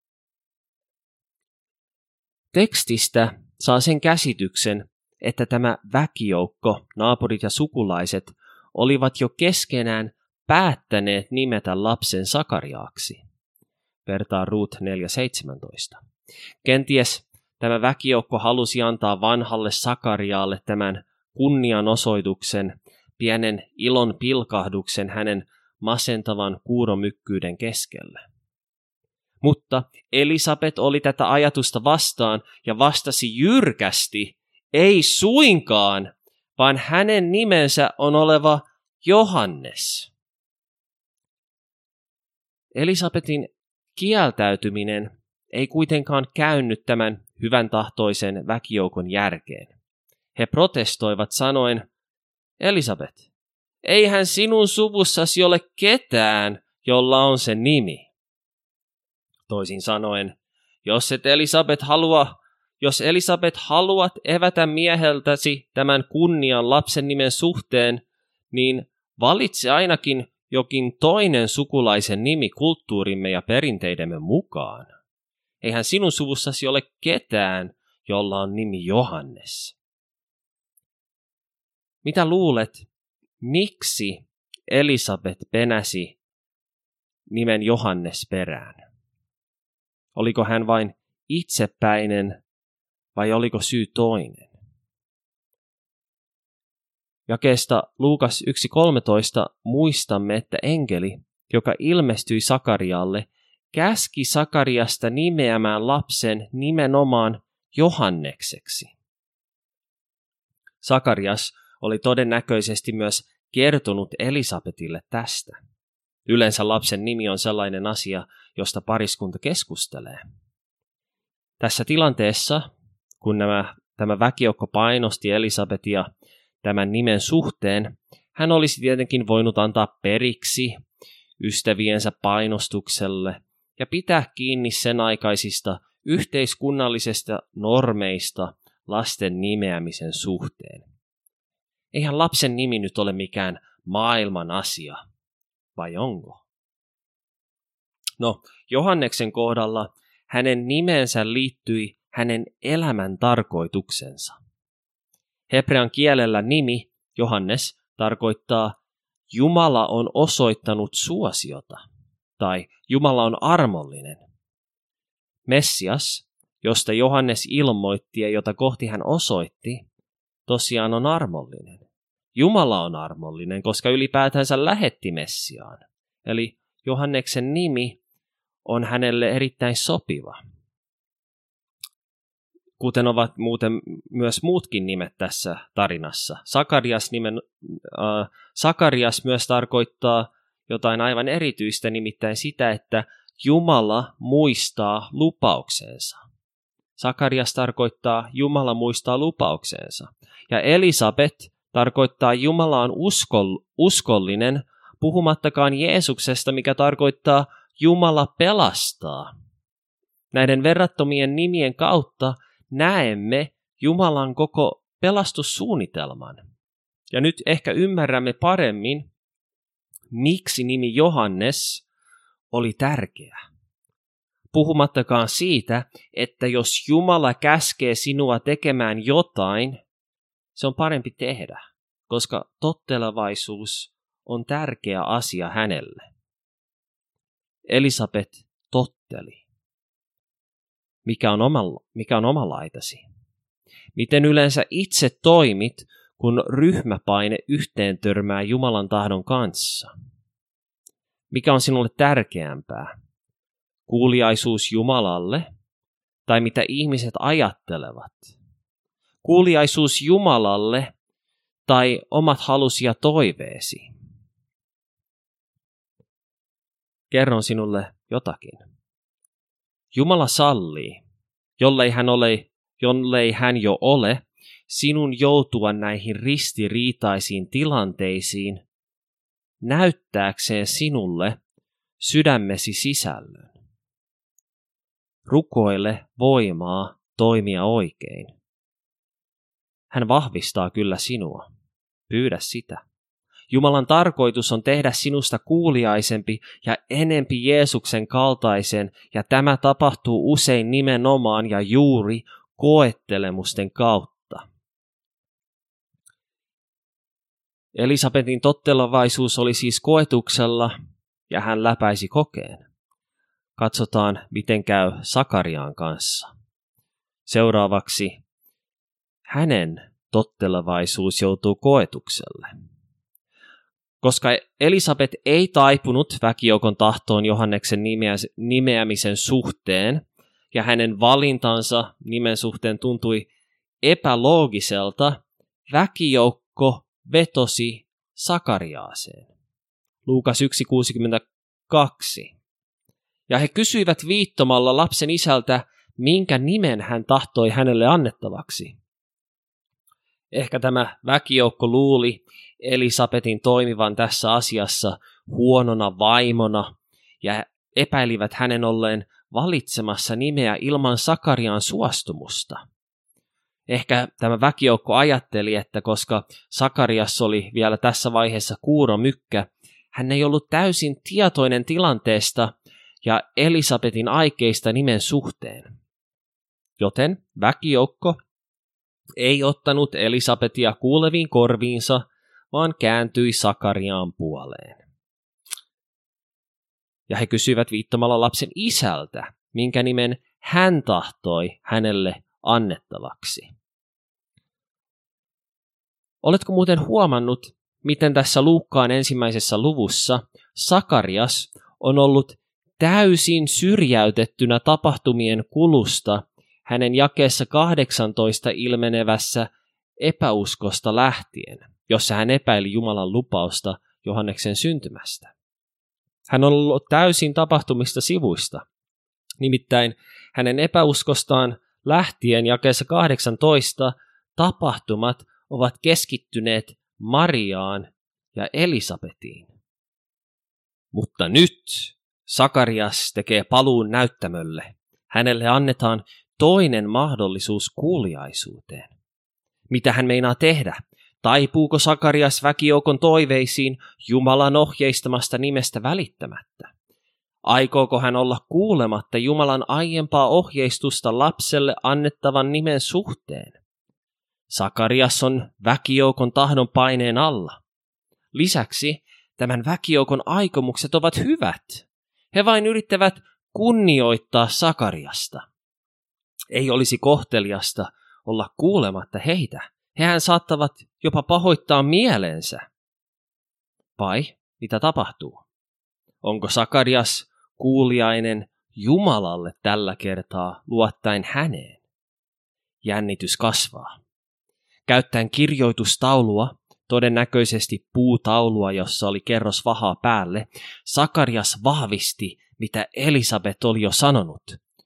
Tekstistä saa sen käsityksen, että tämä väkijoukko, naapurit ja sukulaiset, olivat jo keskenään päättäneet nimetä lapsen Sakariaaksi. Vertaa Ruut 4:17. Kenties tämä väkijoukko halusi antaa vanhalle Sakariaalle tämän kunnianosoituksen, pienen ilon pilkahduksen hänen masentavan kuuromykkyyden keskelle. Mutta Elisabet oli tätä ajatusta vastaan ja vastasi jyrkästi, ei suinkaan, vaan hänen nimensä on oleva Johannes. Elisabetin kieltäytyminen ei kuitenkaan käynyt tämän hyvän tahtoisen väkijoukon järkeen. He protestoivat sanoen, Elisabet, eihän sinun suvussasi ole ketään, jolla on se nimi. Toisin sanoen, jos Elisabet haluat evätä mieheltäsi tämän kunnian lapsen nimen suhteen, niin valitse ainakin jokin toinen sukulaisen nimi kulttuurimme ja perinteidemme mukaan. Eihän sinun suvussasi ole ketään, jolla on nimi Johannes. Mitä luulet, miksi Elisabet penäsi nimen Johannes perään? Oliko hän vain itsepäinen vai oliko syy toinen? Jakeesta Luukas 1.13 muistamme, että enkeli, joka ilmestyi Sakarialle, käski Sakariasta nimeämään lapsen nimenomaan Johannekseksi. Sakarias oli todennäköisesti myös kertonut Elisabetille tästä. Yleensä lapsen nimi on sellainen asia, josta pariskunta keskustelee. Tässä tilanteessa, kun tämä väkijoukko painosti Elisabetia tämän nimen suhteen, hän olisi tietenkin voinut antaa periksi ystäviensä painostukselle ja pitää kiinni sen aikaisista yhteiskunnallisista normeista lasten nimeämisen suhteen. Eihän lapsen nimi nyt ole mikään maailman asia, vai onko? No, Johanneksen kohdalla hänen nimensä liittyi hänen elämän tarkoituksensa. Hebrean kielellä nimi Johannes tarkoittaa Jumala on osoittanut suosiota tai Jumala on armollinen. Messias, josta Johannes ilmoitti ja jota kohti hän osoitti, tosiaan on armollinen. Jumala on armollinen, koska ylipäätänsä lähetti Messiaan. Eli Johanneksen nimi on hänelle erittäin sopiva. Kuten ovat muuten myös muutkin nimet tässä tarinassa. Sakarias myös tarkoittaa jotain aivan erityistä, nimittäin sitä, että Jumala muistaa lupauksensa. Sakarias tarkoittaa Jumala muistaa lupauksensa. Ja Elisabet tarkoittaa Jumala on uskollinen, puhumattakaan Jeesuksesta, mikä tarkoittaa Jumala pelastaa. Näiden verrattomien nimien kautta näemme Jumalan koko pelastussuunnitelman. Ja nyt ehkä ymmärrämme paremmin, miksi nimi Johannes oli tärkeä. Puhumattakaan siitä, että jos Jumala käskee sinua tekemään jotain, se on parempi tehdä, koska tottelevaisuus on tärkeä asia hänelle. Elisabet totteli. Mikä on oma laitasi? Miten yleensä itse toimit, kun ryhmäpaine yhteen törmää Jumalan tahdon kanssa? Mikä on sinulle tärkeämpää? Kuuliaisuus Jumalalle tai mitä ihmiset ajattelevat? Kuuliaisuus Jumalalle tai omat halusi ja toiveesi? Kerron sinulle jotakin. Jumala sallii, jollei hän jo ole, sinun joutua näihin ristiriitaisiin tilanteisiin, näyttääkseen sinulle sydämesi sisällön. Rukoile voimaa toimia oikein. Hän vahvistaa kyllä sinua. Pyydä sitä. Jumalan tarkoitus on tehdä sinusta kuuliaisempi ja enempi Jeesuksen kaltaisen, ja tämä tapahtuu usein nimenomaan ja juuri koettelemusten kautta. Elisabetin tottelevaisuus oli siis koetuksella, ja hän läpäisi kokeen. Katsotaan, miten käy Sakariaan kanssa. Seuraavaksi hänen tottelevaisuus joutuu koetukselle. Koska Elisabet ei taipunut väkijoukon tahtoon Johanneksen nimeämisen suhteen, ja hänen valintansa nimen suhteen tuntui epäloogiselta, väkijoukko vetosi Sakariaaseen. Luukas 1.62. Ja he kysyivät viittomalla lapsen isältä, minkä nimen hän tahtoi hänelle annettavaksi. Ehkä tämä väkijoukko luuli Elisabetin toimivan tässä asiassa huonona vaimona ja epäilivät hänen olleen valitsemassa nimeä ilman Sakarian suostumusta. Ehkä tämä väkijoukko ajatteli, että koska Sakarias oli vielä tässä vaiheessa kuuromykkä, hän ei ollut täysin tietoinen tilanteesta ja Elisabetin aikeista nimen suhteen. Joten väkijoukko ei ottanut Elisabetia kuuleviin korviinsa, vaan kääntyi Sakariaan puoleen. Ja he kysyivät viittomalla lapsen isältä, minkä nimen hän tahtoi hänelle annettavaksi. Oletko muuten huomannut, miten tässä Luukkaan ensimmäisessä luvussa Sakarias on ollut täysin syrjäytettynä tapahtumien kulusta hänen jakeessa 18 ilmenevässä epäuskosta lähtien, jossa hän epäili Jumalan lupausta Johanneksen syntymästä. Hän on ollut täysin tapahtumista sivuista. Nimittäin hänen epäuskostaan lähtien jakeessa 18 tapahtumat ovat keskittyneet Mariaan ja Elisabetiin. Mutta nyt Sakarias tekee paluun näyttämölle. Hänelle annetaan toinen mahdollisuus kuuliaisuuteen. Mitä hän meinaa tehdä? Taipuuko Sakarias väkijoukon toiveisiin Jumalan ohjeistamasta nimestä välittämättä? Aikooko hän olla kuulematta Jumalan aiempaa ohjeistusta lapselle annettavan nimen suhteen? Sakarias on väkijoukon tahdon paineen alla. Lisäksi tämän väkijoukon aikomukset ovat hyvät. He vain yrittävät kunnioittaa Sakariasta. Ei olisi kohteliasta olla kuulematta heitä. Hehän saattavat jopa pahoittaa mielensä. Vai mitä tapahtuu? Onko Sakarias kuuliainen Jumalalle tällä kertaa luottaen häneen? Jännitys kasvaa. Käyttäen kirjoitustaulua, todennäköisesti puutaulua, jossa oli kerros vahaa päälle, Sakarias vahvisti, mitä Elisabet oli jo sanonut.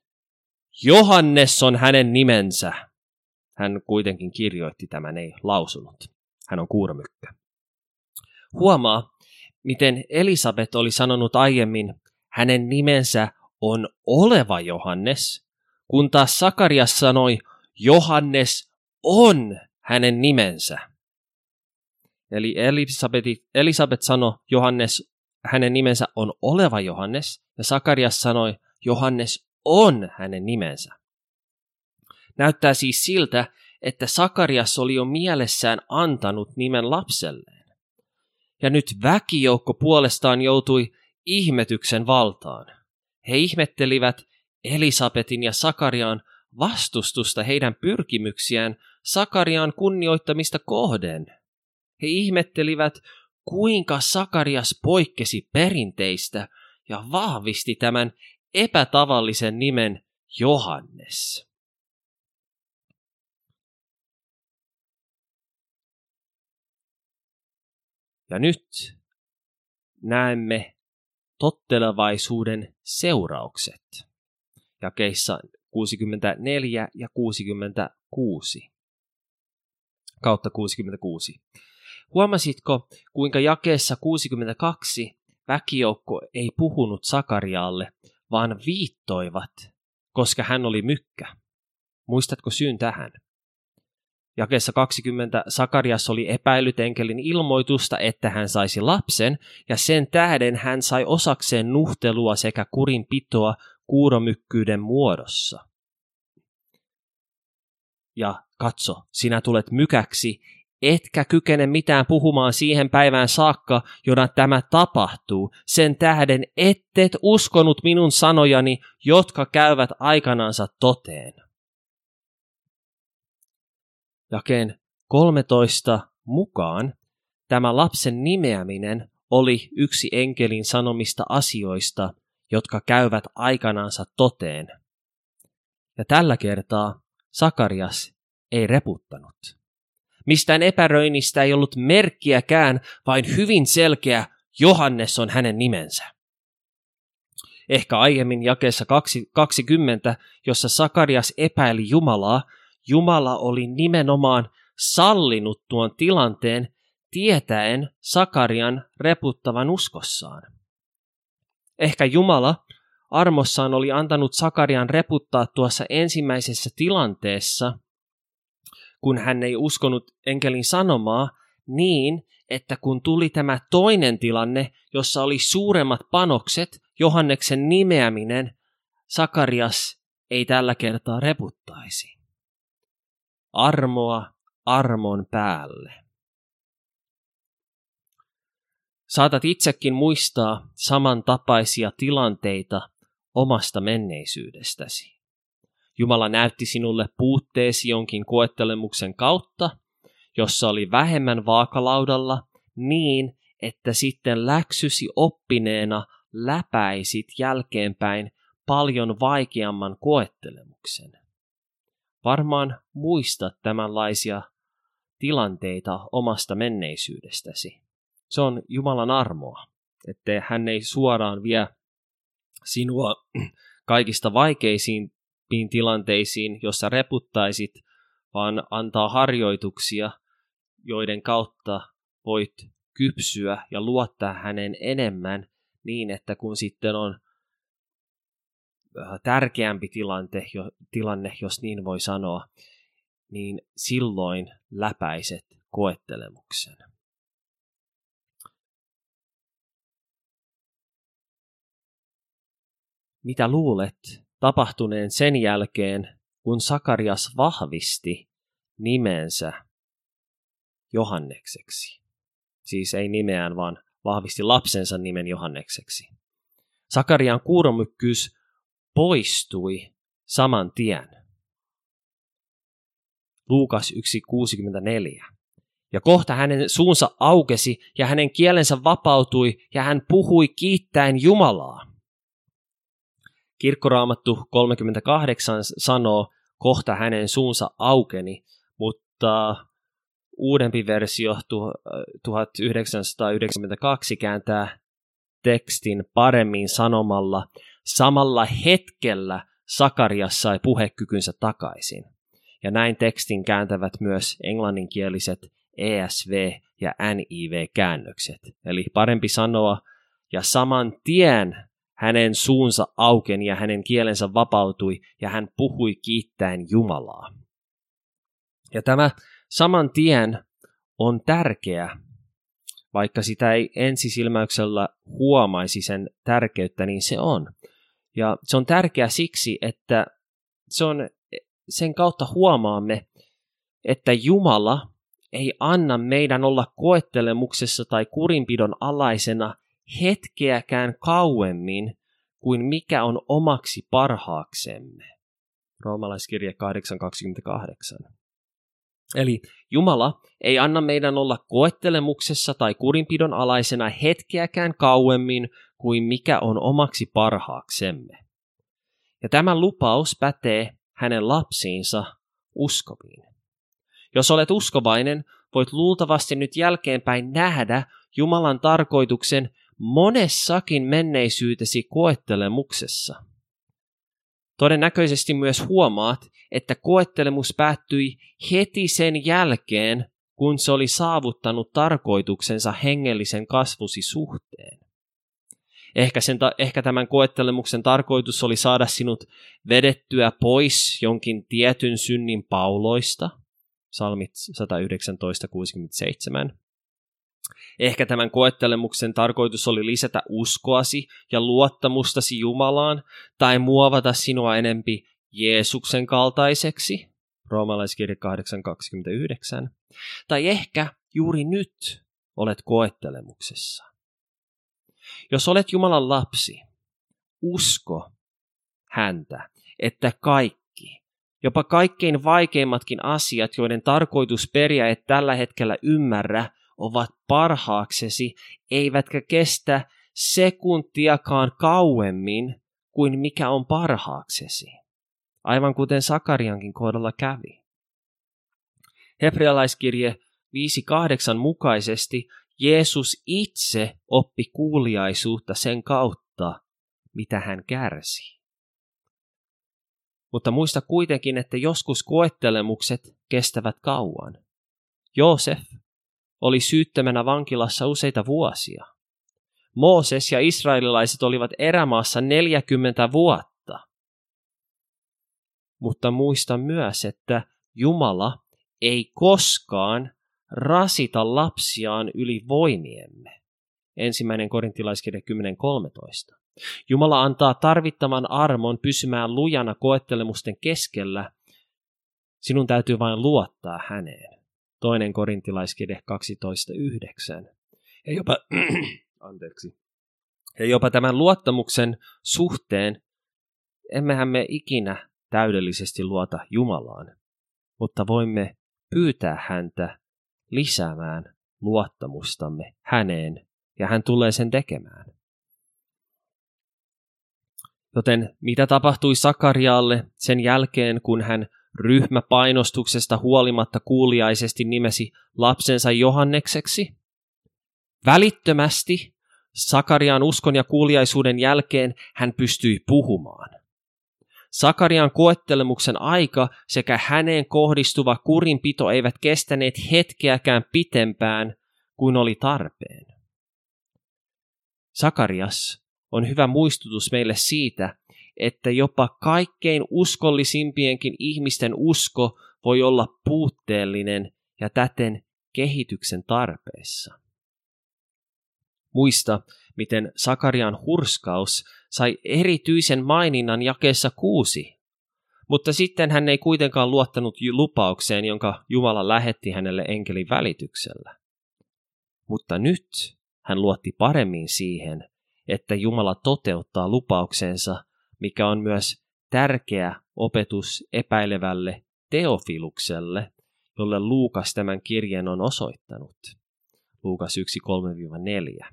Johannes on hänen nimensä. Hän kuitenkin kirjoitti tämän, ei lausunut. Hän on kuuromykkä. Huomaa, miten Elisabet oli sanonut aiemmin, hänen nimensä on oleva Johannes, kun taas Sakarias sanoi, Johannes on hänen nimensä. Eli Elisabet sanoi, Johannes, hänen nimensä on oleva Johannes, ja Sakarias sanoi, Johannes on hänen nimensä. Näyttää siis siltä, että Sakarias oli jo mielessään antanut nimen lapselleen. Ja nyt väkijoukko puolestaan joutui ihmetyksen valtaan. He ihmettelivät Elisabetin ja Sakariaan vastustusta heidän pyrkimyksiään Sakariaan kunnioittamista kohden. He ihmettelivät, kuinka Sakarias poikkesi perinteistä ja vahvisti tämän epätavallisen nimen Johannes. Ja nyt näemme tottelevaisuuden seuraukset jakeissa 64 ja 66. Kautta 66. Huomasitko, kuinka jakeessa 62 väkijoukko ei puhunut Sakarialle, vaan viittoivat, koska hän oli mykkä? Muistatko syyn tähän? Jakeessa 20 Sakarias oli epäillyt enkelin ilmoitusta, että hän saisi lapsen, ja sen tähden hän sai osakseen nuhtelua sekä kurinpitoa kuuromykkyyden muodossa. Ja katso, sinä tulet mykäksi, etkä kykene mitään puhumaan siihen päivään saakka, jona tämä tapahtuu. Sen tähden ettet uskonut minun sanojani, jotka käyvät aikanaansa toteen. Jakeen 13 mukaan tämä lapsen nimeäminen oli yksi enkelin sanomista asioista, jotka käyvät aikanaansa toteen. Ja tällä kertaa Sakarias ei reputtanut. Mistään epäröinnistä ei ollut merkkiäkään, vain hyvin selkeä Johannes on hänen nimensä. Ehkä aiemmin jakeessa 20, jossa Sakarias epäili Jumalaa, Jumala oli nimenomaan sallinut tuon tilanteen tietäen Sakarian reputtavan uskossaan. Ehkä Jumala armossaan oli antanut Sakarian reputtaa tuossa ensimmäisessä tilanteessa, kun hän ei uskonut enkelin sanomaa, niin, että kun tuli tämä toinen tilanne, jossa oli suuremmat panokset, Johanneksen nimeäminen, Sakarias ei tällä kertaa reputtaisi. Armoa armon päälle. Saatat itsekin muistaa samantapaisia tilanteita omasta menneisyydestäsi. Jumala näytti sinulle puutteesi jonkin koettelemuksen kautta, jossa oli vähemmän vaakalaudalla, niin että sitten läksysi oppineena läpäisit jälkeenpäin paljon vaikeamman koettelemuksen. Varmaan muistat tämänlaisia tilanteita omasta menneisyydestäsi. Se on Jumalan armoa, että hän ei suoraan vie sinua kaikista vaikeisiin tilanteisiin, jossa reputtaisit, vaan antaa harjoituksia, joiden kautta voit kypsyä ja luottaa hänen enemmän niin, että kun sitten on tärkeämpi tilanne, jos niin voi sanoa, niin silloin läpäiset koettelemuksen. Mitä luulet tapahtuneen sen jälkeen, kun Sakarias vahvisti nimensä Johannekseksi? Siis ei nimeään, vaan vahvisti lapsensa nimen Johannekseksi. Sakarian kuuromykkyys poistui saman tien. Luukas 1.64. Ja kohta hänen suunsa aukesi ja hänen kielensä vapautui ja hän puhui kiittäen Jumalaa. Kirkkoraamattu 38 sanoo, kohta hänen suunsa aukeni, mutta uudempi versio 1992 kääntää tekstin paremmin sanomalla, samalla hetkellä Sakarias sai puhekykynsä takaisin. Ja näin tekstin kääntävät myös englanninkieliset ESV- ja NIV-käännökset. Eli parempi sanoa, ja saman tien hänen suunsa aukeni ja hänen kielensä vapautui ja hän puhui kiittäen Jumalaa. Ja tämä saman tien on tärkeä, vaikka sitä ei ensisilmäyksellä huomaisi sen tärkeyttä, niin se on. Ja se on tärkeä siksi, että sen kautta huomaamme, että Jumala ei anna meidän olla koettelemuksessa tai kurinpidon alaisena hetkeäkään kauemmin kuin mikä on omaksi parhaaksemme. Roomalaiskirje 8.28. Eli Jumala ei anna meidän olla koettelemuksessa tai kurinpidon alaisena hetkeäkään kauemmin kuin mikä on omaksi parhaaksemme. Ja tämä lupaus pätee hänen lapsiinsa uskoviin. Jos olet uskovainen, voit luultavasti nyt jälkeenpäin nähdä Jumalan tarkoituksen monessakin menneisyytesi koettelemuksessa. Todennäköisesti myös huomaat, että koettelemus päättyi heti sen jälkeen, kun se oli saavuttanut tarkoituksensa hengellisen kasvusi suhteen. Ehkä tämän koettelemuksen tarkoitus oli saada sinut vedettyä pois jonkin tietyn synnin pauloista, Psalmit 119.67. Ehkä tämän koettelemuksen tarkoitus oli lisätä uskoasi ja luottamustasi Jumalaan tai muovata sinua enempi Jeesuksen kaltaiseksi, Roomalaiskirje 8.29. Tai ehkä juuri nyt olet koettelemuksessa. Jos olet Jumalan lapsi, usko häntä, että kaikki, jopa kaikkein vaikeimmatkin asiat, joiden tarkoitusperiä et tällä hetkellä ymmärrä, ovat parhaaksesi, eivätkä kestä sekuntiakaan kauemmin kuin mikä on parhaaksesi. Aivan kuten Sakariankin kohdalla kävi. Hebrealaiskirje 5.8 mukaisesti Jeesus itse oppi kuuliaisuutta sen kautta, mitä hän kärsi. Mutta muista kuitenkin, että joskus koettelemukset kestävät kauan. Joosef oli syyttömänä vankilassa useita vuosia. Mooses ja israelilaiset olivat erämaassa 40 vuotta. Mutta muista myös, että Jumala ei koskaan rasita lapsiaan yli voimiemme. 1. Korintilaiskirje 10.13. Jumala antaa tarvittavan armon pysymään lujana koettelemusten keskellä. Sinun täytyy vain luottaa häneen. 2. Korintilaiskirje 12.9. Ja jopa tämän luottamuksen suhteen emmehän me ikinä täydellisesti luota Jumalaan, mutta voimme pyytää häntä lisäämään luottamustamme häneen, ja hän tulee sen tekemään. Joten mitä tapahtui Sakarialle sen jälkeen, kun hän ryhmäpainostuksesta huolimatta kuuliaisesti nimesi lapsensa Johannekseksi? Välittömästi Sakarian uskon ja kuuliaisuuden jälkeen hän pystyi puhumaan. Sakarian koettelemuksen aika sekä häneen kohdistuva kurinpito eivät kestäneet hetkeäkään pitempään kuin oli tarpeen. Sakarias on hyvä muistutus meille siitä, että jopa kaikkein uskollisimpienkin ihmisten usko voi olla puutteellinen ja täten kehityksen tarpeessa. Muista, miten Sakarian hurskaus sai erityisen maininnan jakeessa 6, mutta sitten hän ei kuitenkaan luottanut lupaukseen, jonka Jumala lähetti hänelle enkelin välityksellä. Mutta nyt hän luotti paremmin siihen, että Jumala toteuttaa lupauksensa, mikä on myös tärkeä opetus epäilevälle Teofilukselle, jolle Luukas tämän kirjeen on osoittanut. Luukas 1:3-4.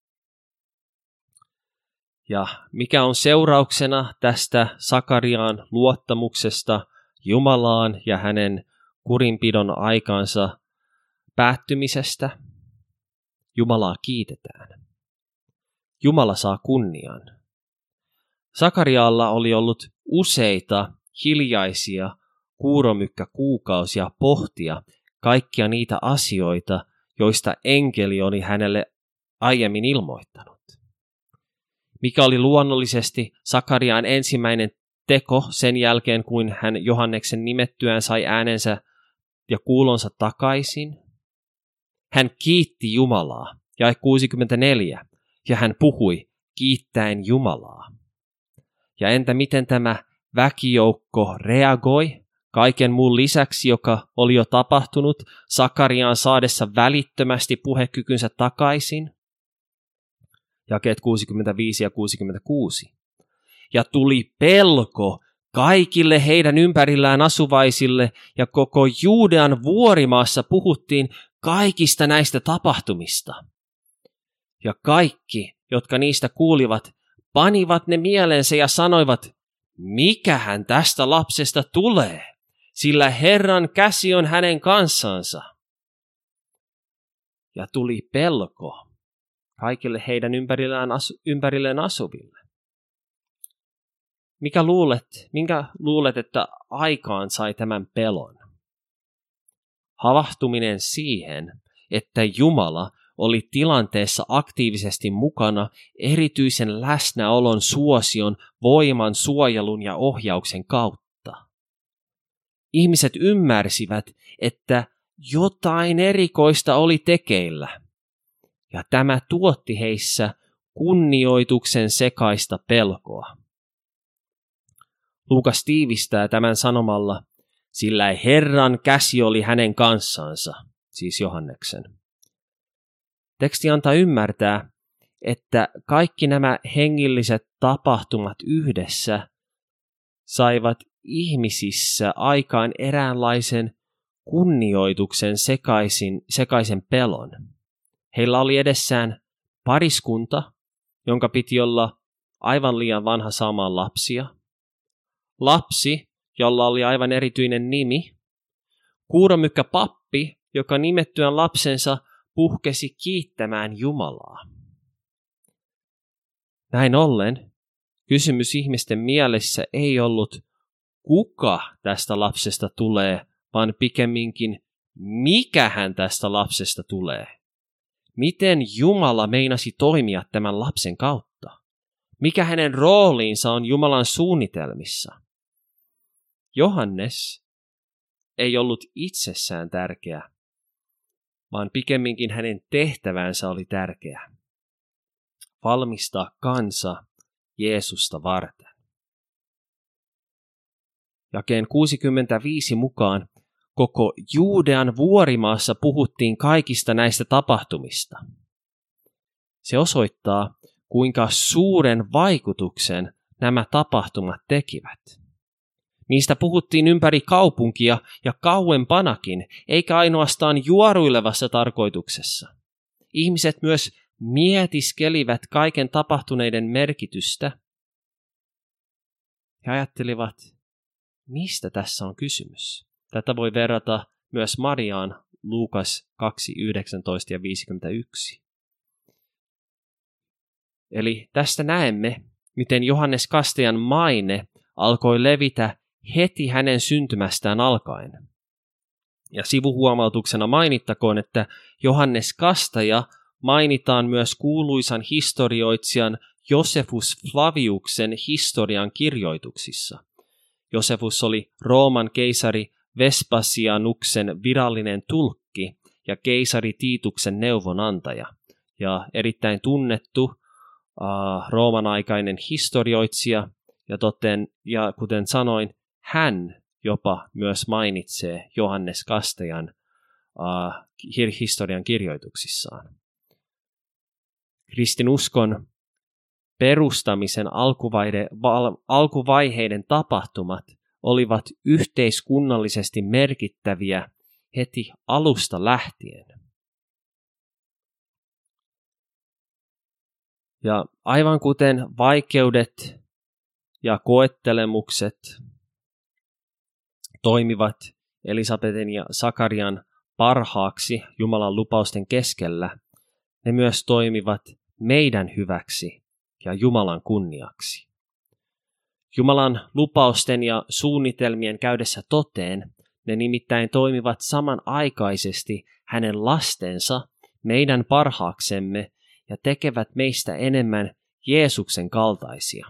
Ja mikä on seurauksena tästä Sakarian luottamuksesta Jumalaan ja hänen kurinpidon aikansa päättymisestä? Jumalaa kiitetään. Jumala saa kunnian. Sakarialla oli ollut useita hiljaisia kuuromykkäkuukausia pohtia kaikkia niitä asioita, joista enkeli oli hänelle aiemmin ilmoittanut. Mikä oli luonnollisesti Sakarian ensimmäinen teko sen jälkeen, kun hän Johanneksen nimettyään sai äänensä ja kuulonsa takaisin? Hän kiitti Jumalaa, jae 64, ja hän puhui kiittäen Jumalaa. Ja entä miten tämä väkijoukko reagoi kaiken muun lisäksi, joka oli jo tapahtunut Sakariaan saadessa välittömästi puhekykynsä takaisin? Jakeet 65 ja 66. Ja tuli pelko kaikille heidän ympärillään asuvaisille, ja koko Juudean vuorimaassa puhuttiin kaikista näistä tapahtumista. Ja kaikki, jotka niistä kuulivat, panivat ne mieleensä ja sanoivat, mikähän tästä lapsesta tulee, sillä Herran käsi on hänen kanssansa. Ja tuli pelko kaikille heidän ympärilleen asuville. Minkä luulet, että aikaan sai tämän pelon? Havahtuminen siihen, että Jumala oli tilanteessa aktiivisesti mukana erityisen läsnäolon, suosion, voiman, suojelun ja ohjauksen kautta. Ihmiset ymmärsivät, että jotain erikoista oli tekeillä, ja tämä tuotti heissä kunnioituksen sekaista pelkoa. Luukas tiivistää tämän sanomalla, sillä Herran käsi oli hänen kanssansa, siis Johanneksen. Teksti antaa ymmärtää, että kaikki nämä hengilliset tapahtumat yhdessä saivat ihmisissä aikaan eräänlaisen kunnioituksen sekaisen pelon. Heillä oli edessään pariskunta, jonka piti olla aivan liian vanha saamaan lapsia. Lapsi, jolla oli aivan erityinen nimi. Kuuromykkäpappi, joka nimettyään lapsensa puhkesi kiittämään Jumalaa. Näin ollen kysymys ihmisten mielessä ei ollut, kuka tästä lapsesta tulee, vaan pikemminkin, mikähän tästä lapsesta tulee. Miten Jumala meinasi toimia tämän lapsen kautta? Mikä hänen rooliinsa on Jumalan suunnitelmissa? Johannes ei ollut itsessään tärkeä, vaan pikemminkin hänen tehtävänsä oli tärkeä. Valmistaa kansa Jeesusta varten. Jakeen 65 mukaan koko Juudean vuorimaassa puhuttiin kaikista näistä tapahtumista. Se osoittaa, kuinka suuren vaikutuksen nämä tapahtumat tekivät. Niistä puhuttiin ympäri kaupunkia ja kauempanakin, eikä ainoastaan juoruilevassa tarkoituksessa. Ihmiset myös mietiskelivät kaiken tapahtuneiden merkitystä ja ajattelivat, mistä tässä on kysymys. Tätä voi verrata myös Mariaan, Luukas 2, 19 ja 51. Eli tästä näemme, miten Johannes Kastajan maine alkoi levitä heti hänen syntymästään alkaen. Ja sivuhuomautuksena mainittakoon, että Johannes Kastaja mainitaan myös kuuluisan historioitsijan Josephus Flaviuksen historian kirjoituksissa. Josephus oli Rooman keisari Vespasianuksen virallinen tulkki ja keisari Tiituksen neuvonantaja ja erittäin tunnettu Rooman aikainen historioitsija ja kuten sanoin, hän jopa myös mainitsee Johannes Kastajan historian kirjoituksissaan. Kristinuskon perustamisen alkuvaiheiden tapahtumat olivat yhteiskunnallisesti merkittäviä heti alusta lähtien. Ja aivan kuten vaikeudet ja koettelemukset toimivat Elisabetin ja Sakarian parhaaksi Jumalan lupausten keskellä, ne myös toimivat meidän hyväksi ja Jumalan kunniaksi. Jumalan lupausten ja suunnitelmien käydessä toteen, ne nimittäin toimivat samanaikaisesti hänen lastensa meidän parhaaksemme ja tekevät meistä enemmän Jeesuksen kaltaisia.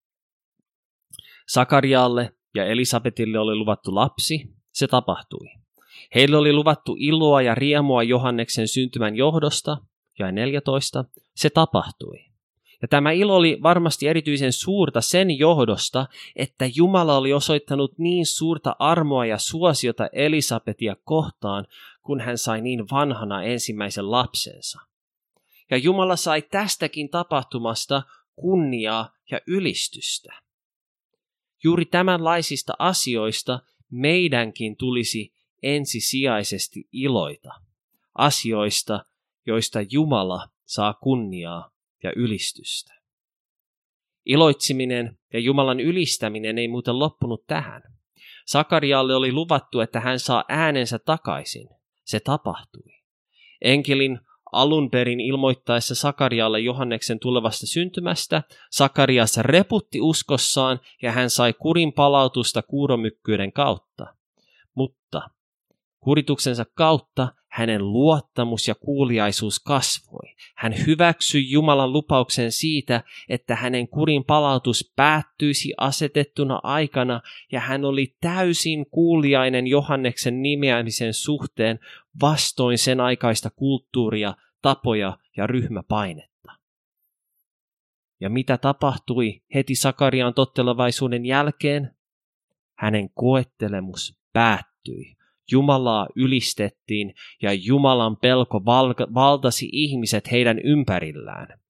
Sakarialle ja Elisabetille oli luvattu lapsi, se tapahtui. Heille oli luvattu iloa ja riemua Johanneksen syntymän johdosta, jae 14, se tapahtui. Ja tämä ilo oli varmasti erityisen suurta sen johdosta, että Jumala oli osoittanut niin suurta armoa ja suosiota Elisabetia kohtaan, kun hän sai niin vanhana ensimmäisen lapsensa. Ja Jumala sai tästäkin tapahtumasta kunniaa ja ylistystä. Juuri tämänlaisista asioista meidänkin tulisi ensisijaisesti iloita. Asioista, joista Jumala saa kunniaa ja ylistystä. Iloitsiminen ja Jumalan ylistäminen ei muuten loppunut tähän. Sakarialle oli luvattu, että hän saa äänensä takaisin. Se tapahtui. Enkelin alun perin ilmoittaessa Sakarialle Johanneksen tulevasta syntymästä, Sakarias reputti uskossaan ja hän sai kurin palautusta kuuromykkyyden kautta. Mutta kurituksensa kautta hänen luottamus ja kuuliaisuus kasvoi. Hän hyväksyi Jumalan lupauksen siitä, että hänen kurin palautus päättyisi asetettuna aikana ja hän oli täysin kuuliainen Johanneksen nimeämisen suhteen vastoin sen aikaista kulttuuria, tapoja ja ryhmäpainetta. Ja mitä tapahtui heti Sakarian tottelevaisuuden jälkeen? Hänen koettelemus päättyi. Jumalaa ylistettiin ja Jumalan pelko valtasi ihmiset heidän ympärillään.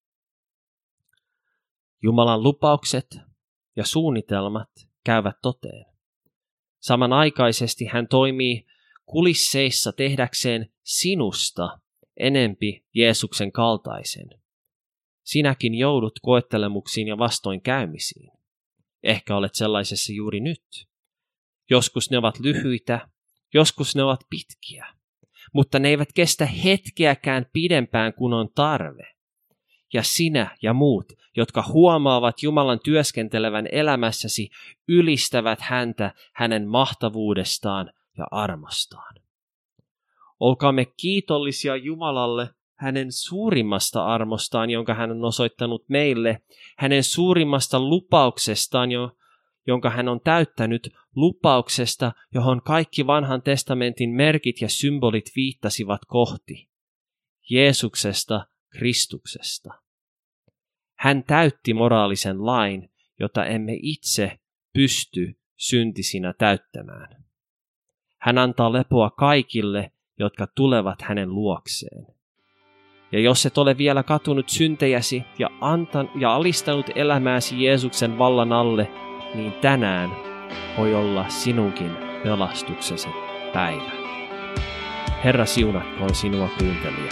Jumalan lupaukset ja suunnitelmat käyvät toteen. Samanaikaisesti hän toimii kulisseissa tehdäkseen sinusta enempi Jeesuksen kaltaisen. Sinäkin joudut koettelemuksiin ja vastoinkäymisiin. Ehkä olet sellaisessa juuri nyt. Joskus ne ovat lyhyitä, joskus ne ovat pitkiä, mutta ne eivät kestä hetkeäkään pidempään kuin on tarve. Ja sinä ja muut, jotka huomaavat Jumalan työskentelevän elämässäsi, ylistävät häntä hänen mahtavuudestaan ja armostaan. Olkaamme kiitollisia Jumalalle hänen suurimmasta armostaan, jonka hän on osoittanut meille, hänen suurimmasta lupauksestaan, jonka hän on täyttänyt, lupauksesta, johon kaikki vanhan testamentin merkit ja symbolit viittasivat kohti. Jeesuksesta, Kristuksesta. Hän täytti moraalisen lain, jota emme itse pysty syntisinä täyttämään. Hän antaa lepoa kaikille, jotka tulevat hänen luokseen. Ja jos et ole vielä katunut syntejäsi ja alistanut elämääsi Jeesuksen vallan alle, niin tänään voi olla sinunkin pelastuksesi päivä. Herra siunatkoon sinua kuuntelija.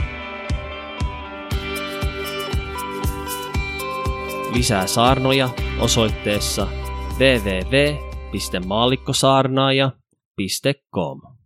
Lisää saarnoja osoitteessa www.maallikkosaarnaaja.com